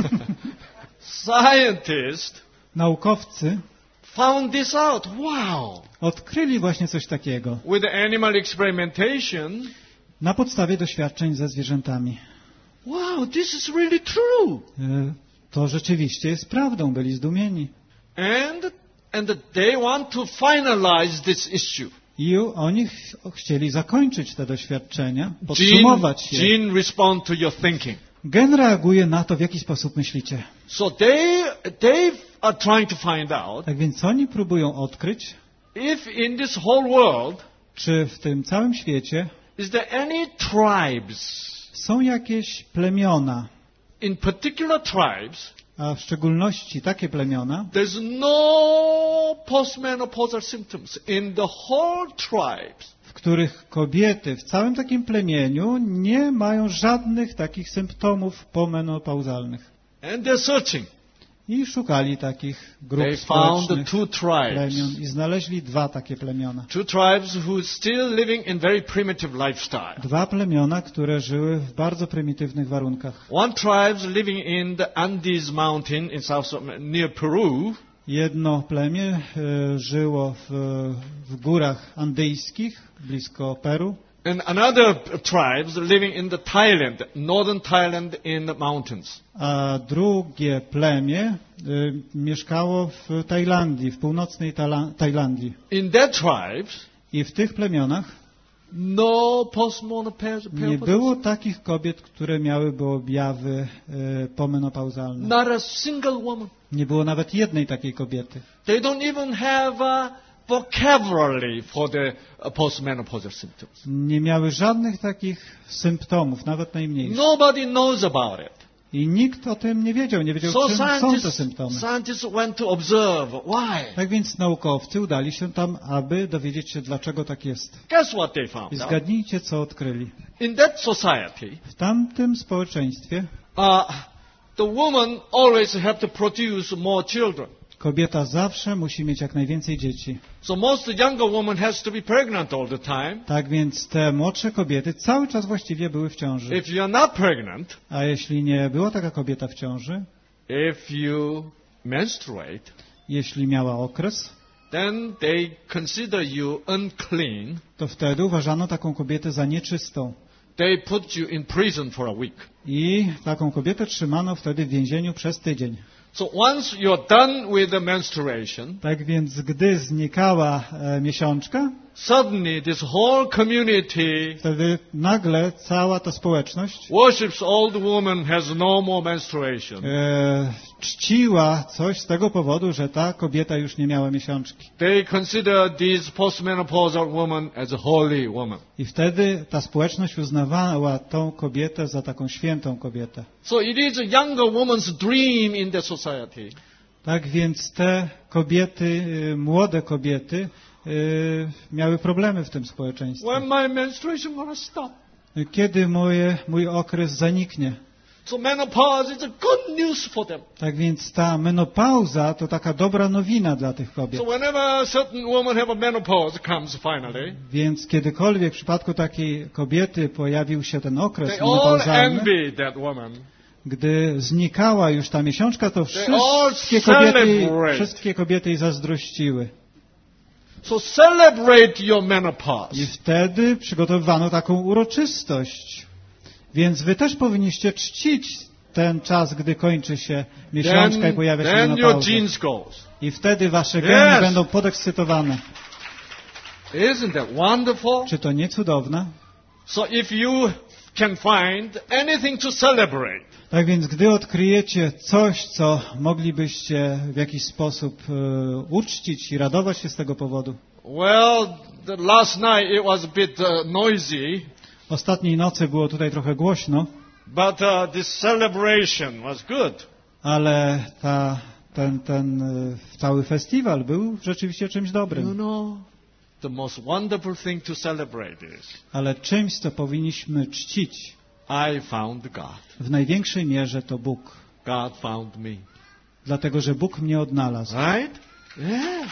Scientists Naukowcy found this out. Wow. odkryli właśnie coś takiego With the animal experimentation, na podstawie doświadczeń ze zwierzętami. wow, this is really true. To rzeczywiście jest prawdą, byli zdumieni. And they want to finalize this issue. I oni chcieli zakończyć te doświadczenia, podsumować je. Gene respond to your thinking. Gen reaguje na to, w jaki sposób myślicie. So they are trying to find out Tak więc oni próbują odkryć, if in this whole world czy w tym całym świecie is there any tribes, są jakieś plemiona, in particular tribes, a w szczególności takie plemiona, there's no postmenopausal symptoms in the whole tribes. w których kobiety w całym takim plemieniu nie mają żadnych takich symptomów pomenopauzalnych. And they're searching. I szukali takich grup They found the społecznych, two plemion tribes. i znaleźli dwa takie plemiona. Two tribes who still living in very primitive lifestyle. Dwa plemiona, które żyły w bardzo prymitywnych warunkach. One tribe living in the Andes mountain in near Peru. Jedno plemię żyło w górach andyjskich, blisko Peru. And another tribes living in the Thailand, northern Thailand in the mountains. A drugie plemię mieszkało w Tajlandii, w północnej Tajlandii. In their tribes, I w tych plemionach no postmenopausal. nie było takich kobiet, które miałyby objawy pomenopauzalne. Not a single woman. Nie było nawet jednej takiej kobiety. They don't even have a vocabulary for the postmenopausal symptoms. Nie miały żadnych takich symptomów, nawet najmniejszych. Nobody knows about it. I nikt o tym nie wiedział, czym są te symptomy. Scientists went to observe. Why? Tak więc naukowcy udali się tam, aby dowiedzieć się, dlaczego tak jest. Guess what they I found out? zgadnijcie, co odkryli. In that society, W tamtym społeczeństwie the woman always have to produce more children. kobieta zawsze musi mieć jak najwięcej dzieci. So most younger woman has to be pregnant all the time. Tak więc te młodsze kobiety cały czas właściwie były w ciąży. If you are not pregnant, A jeśli nie była taka kobieta w ciąży, if you menstruate, jeśli miała okres, then they consider you unclean. to wtedy uważano taką kobietę za nieczystą. They put you in prison for a week. I taką kobietę trzymano wtedy w więzieniu przez tydzień. So once you're done with the menstruation, Tak więc gdy znikała miesiączka, suddenly this whole community wtedy nagle cała ta społeczność worships old woman has no more menstruation. czciła coś z tego powodu, że ta kobieta już nie miała miesiączki. They consider this postmenopausal woman as a holy woman. I wtedy ta społeczność uznawała tą kobietę za taką świętą kobietę. So it is a younger woman's dream in the society. Tak więc te kobiety, młode kobiety, miały problemy w tym społeczeństwie. When my menstruation gonna stop? Kiedy mój okres zaniknie? So menopause is a good news for them. Tak więc ta menopauza to taka dobra nowina dla tych kobiet. So whenever a certain woman have a menopause comes finally, Więc kiedykolwiek w przypadku takiej kobiety pojawił się ten okres they all menopauzalny, envy that woman. gdy znikała już ta miesiączka, to all wszystkie kobiety jej zazdrościły. So celebrate your menopause. I wtedy przygotowywano taką uroczystość. Więc wy też powinniście czcić ten czas, gdy kończy się miesiączka i pojawia się then your menopauza. genes goes. I wtedy wasze geny Yes. będą podekscytowane. Isn't that wonderful? Czy to nie cudowne? So if you can find anything to celebrate, Tak więc, gdy odkryjecie coś, co moglibyście w jakiś sposób uczcić i radować się z tego powodu. well, the last night it was a bit noisy, Ostatniej nocy było tutaj trochę głośno, but this celebration was good. ale ten cały festiwal był rzeczywiście czymś You dobrym. know, the most wonderful thing to celebrate is Ale czymś, co powinniśmy czcić I found God. w największej mierze, to Bóg. God found me. Dlatego, że Bóg mnie odnalazł. Right? Yeah.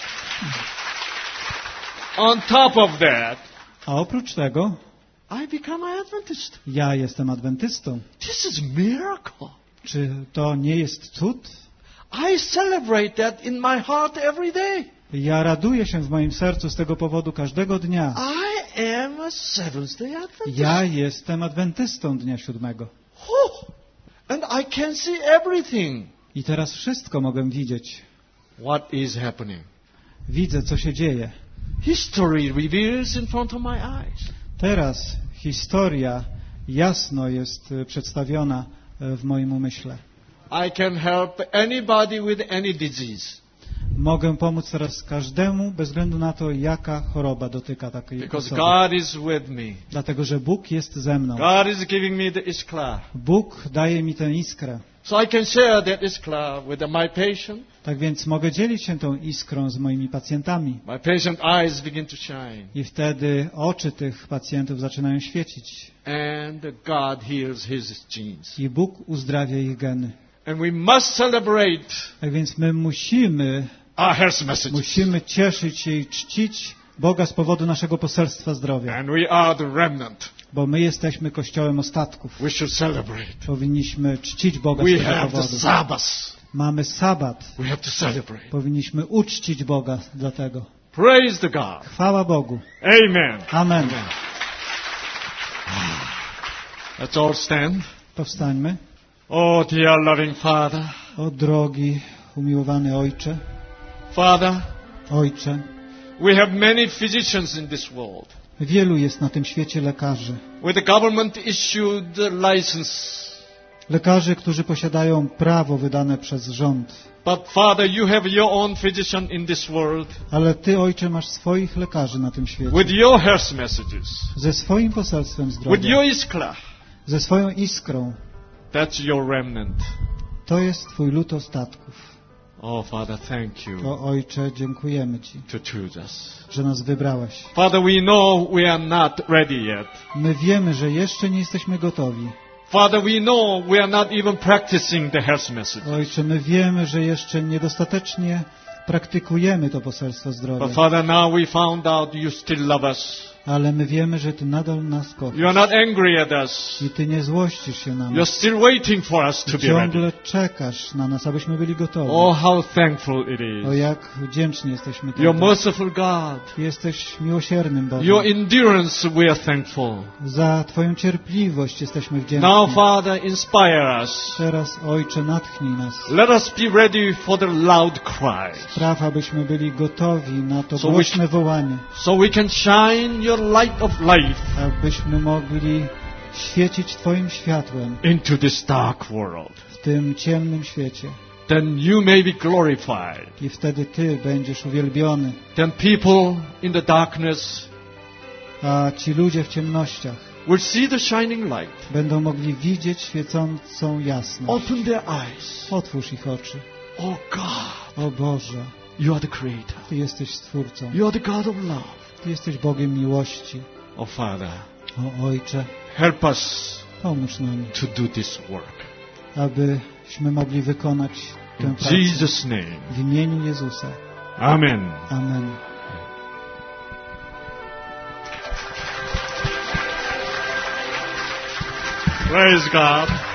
On top of that, A oprócz tego, I become an Adventist. ja jestem adwentystą. This is miracle. Czy to nie jest cud? I celebrate that in my heart every day. Ja raduję się w moim sercu z tego powodu każdego dnia. I am a Seventh-day Adventist. Ja jestem adwentystą dnia 7. Oh, and I can see everything. I teraz wszystko mogę widzieć. What is happening? Widzę, co się dzieje. History reveals in front of my eyes. Teraz historia jasno jest przedstawiona w moim umyśle. I can help anybody with any disease. Mogę pomóc teraz każdemu, bez względu na to, jaka choroba dotyka takiej Because osoby. God is with me. Dlatego, że Bóg jest ze mną. God is giving me the iskla. Bóg daje mi tę iskrę. So I can share that iskla with my patient. Tak więc mogę dzielić się tą iskrą z moimi pacjentami. My patient eyes begin to shine. I wtedy oczy tych pacjentów zaczynają świecić. And God heals his genes. I Bóg uzdrawia ich geny. And we must celebrate Tak więc my musimy our health message. cieszyć się i czcić Boga z powodu naszego poselstwa zdrowia. And we are the remnant. Bo my jesteśmy Kościołem ostatków. We should celebrate. Powinniśmy czcić Boga We z tego have the powodu. Sabbath. Mamy sabat. We have to celebrate. Powinniśmy uczcić Boga dlatego. Praise the God. Chwała Bogu. Amen. Amen. Let's all stand. Powstańmy. Oh, dear loving Father. O drogi, umiłowany Ojcze. Father, Ojcze, we have many physicians in this world. wielu jest na tym świecie lekarzy. With the government issued license. Lekarzy, którzy posiadają prawo wydane przez rząd. But Father, you have your own physician in this world. Ale Ty, Ojcze, masz swoich lekarzy na tym świecie. With your health messages. Ze swoim poselstwem With zdrowia. your iskla. Ze swoją iskrą. That's your remnant. To jest Twój lud ostatków. Oh, Father, thank you O Ojcze, dziękujemy Ci, to choose us. że nas wybrałeś. Father, we know we are not ready yet. My wiemy, że jeszcze nie jesteśmy gotowi. Father, we know we are not even practicing the health message. Ojcze, my wiemy, że jeszcze niedostatecznie praktykujemy to poselstwo zdrowia. But Father, now we found out you still love us. Ale my wiemy, że Ty nadal nas kochasz. You are not angry at us. I Ty nie złościsz się na You're nas. still waiting for us to be ready. Ciągle czekasz na nas, abyśmy byli gotowi. Oh, how thankful it O, is. jak wdzięczni jesteśmy You're Tobie. merciful God. Ty jesteś miłosiernym Bogiem. Your endurance, we are thankful. Za Twoją cierpliwość jesteśmy Now, wdzięczni. Father, inspire us. Teraz, Ojcze, natchnij nas. Let us be ready for the loud cry, Spraw, abyśmy byli gotowi na to So głośne wołanie. so we can shine your light of life Abyśmy mogli świecić Twoim światłem into this dark world. w tym ciemnym świecie. Then you may be glorified. I wtedy Ty będziesz uwielbiony. Then people in the darkness A ci ludzie w ciemnościach will see the shining light. będą mogli widzieć świecącą jasność. Open their eyes. Otwórz ich oczy. Oh God, O Boże, you are the Creator. Ty jesteś Stwórcą. You are the God of love. Ty jesteś Bogiem miłości. Oh Father, O Ojcze, help us pomóż nam, to do this work. abyśmy mogli wykonać tę In pracę Jesus' name. w imieniu Jezusa. Amen. Amen. Praise God.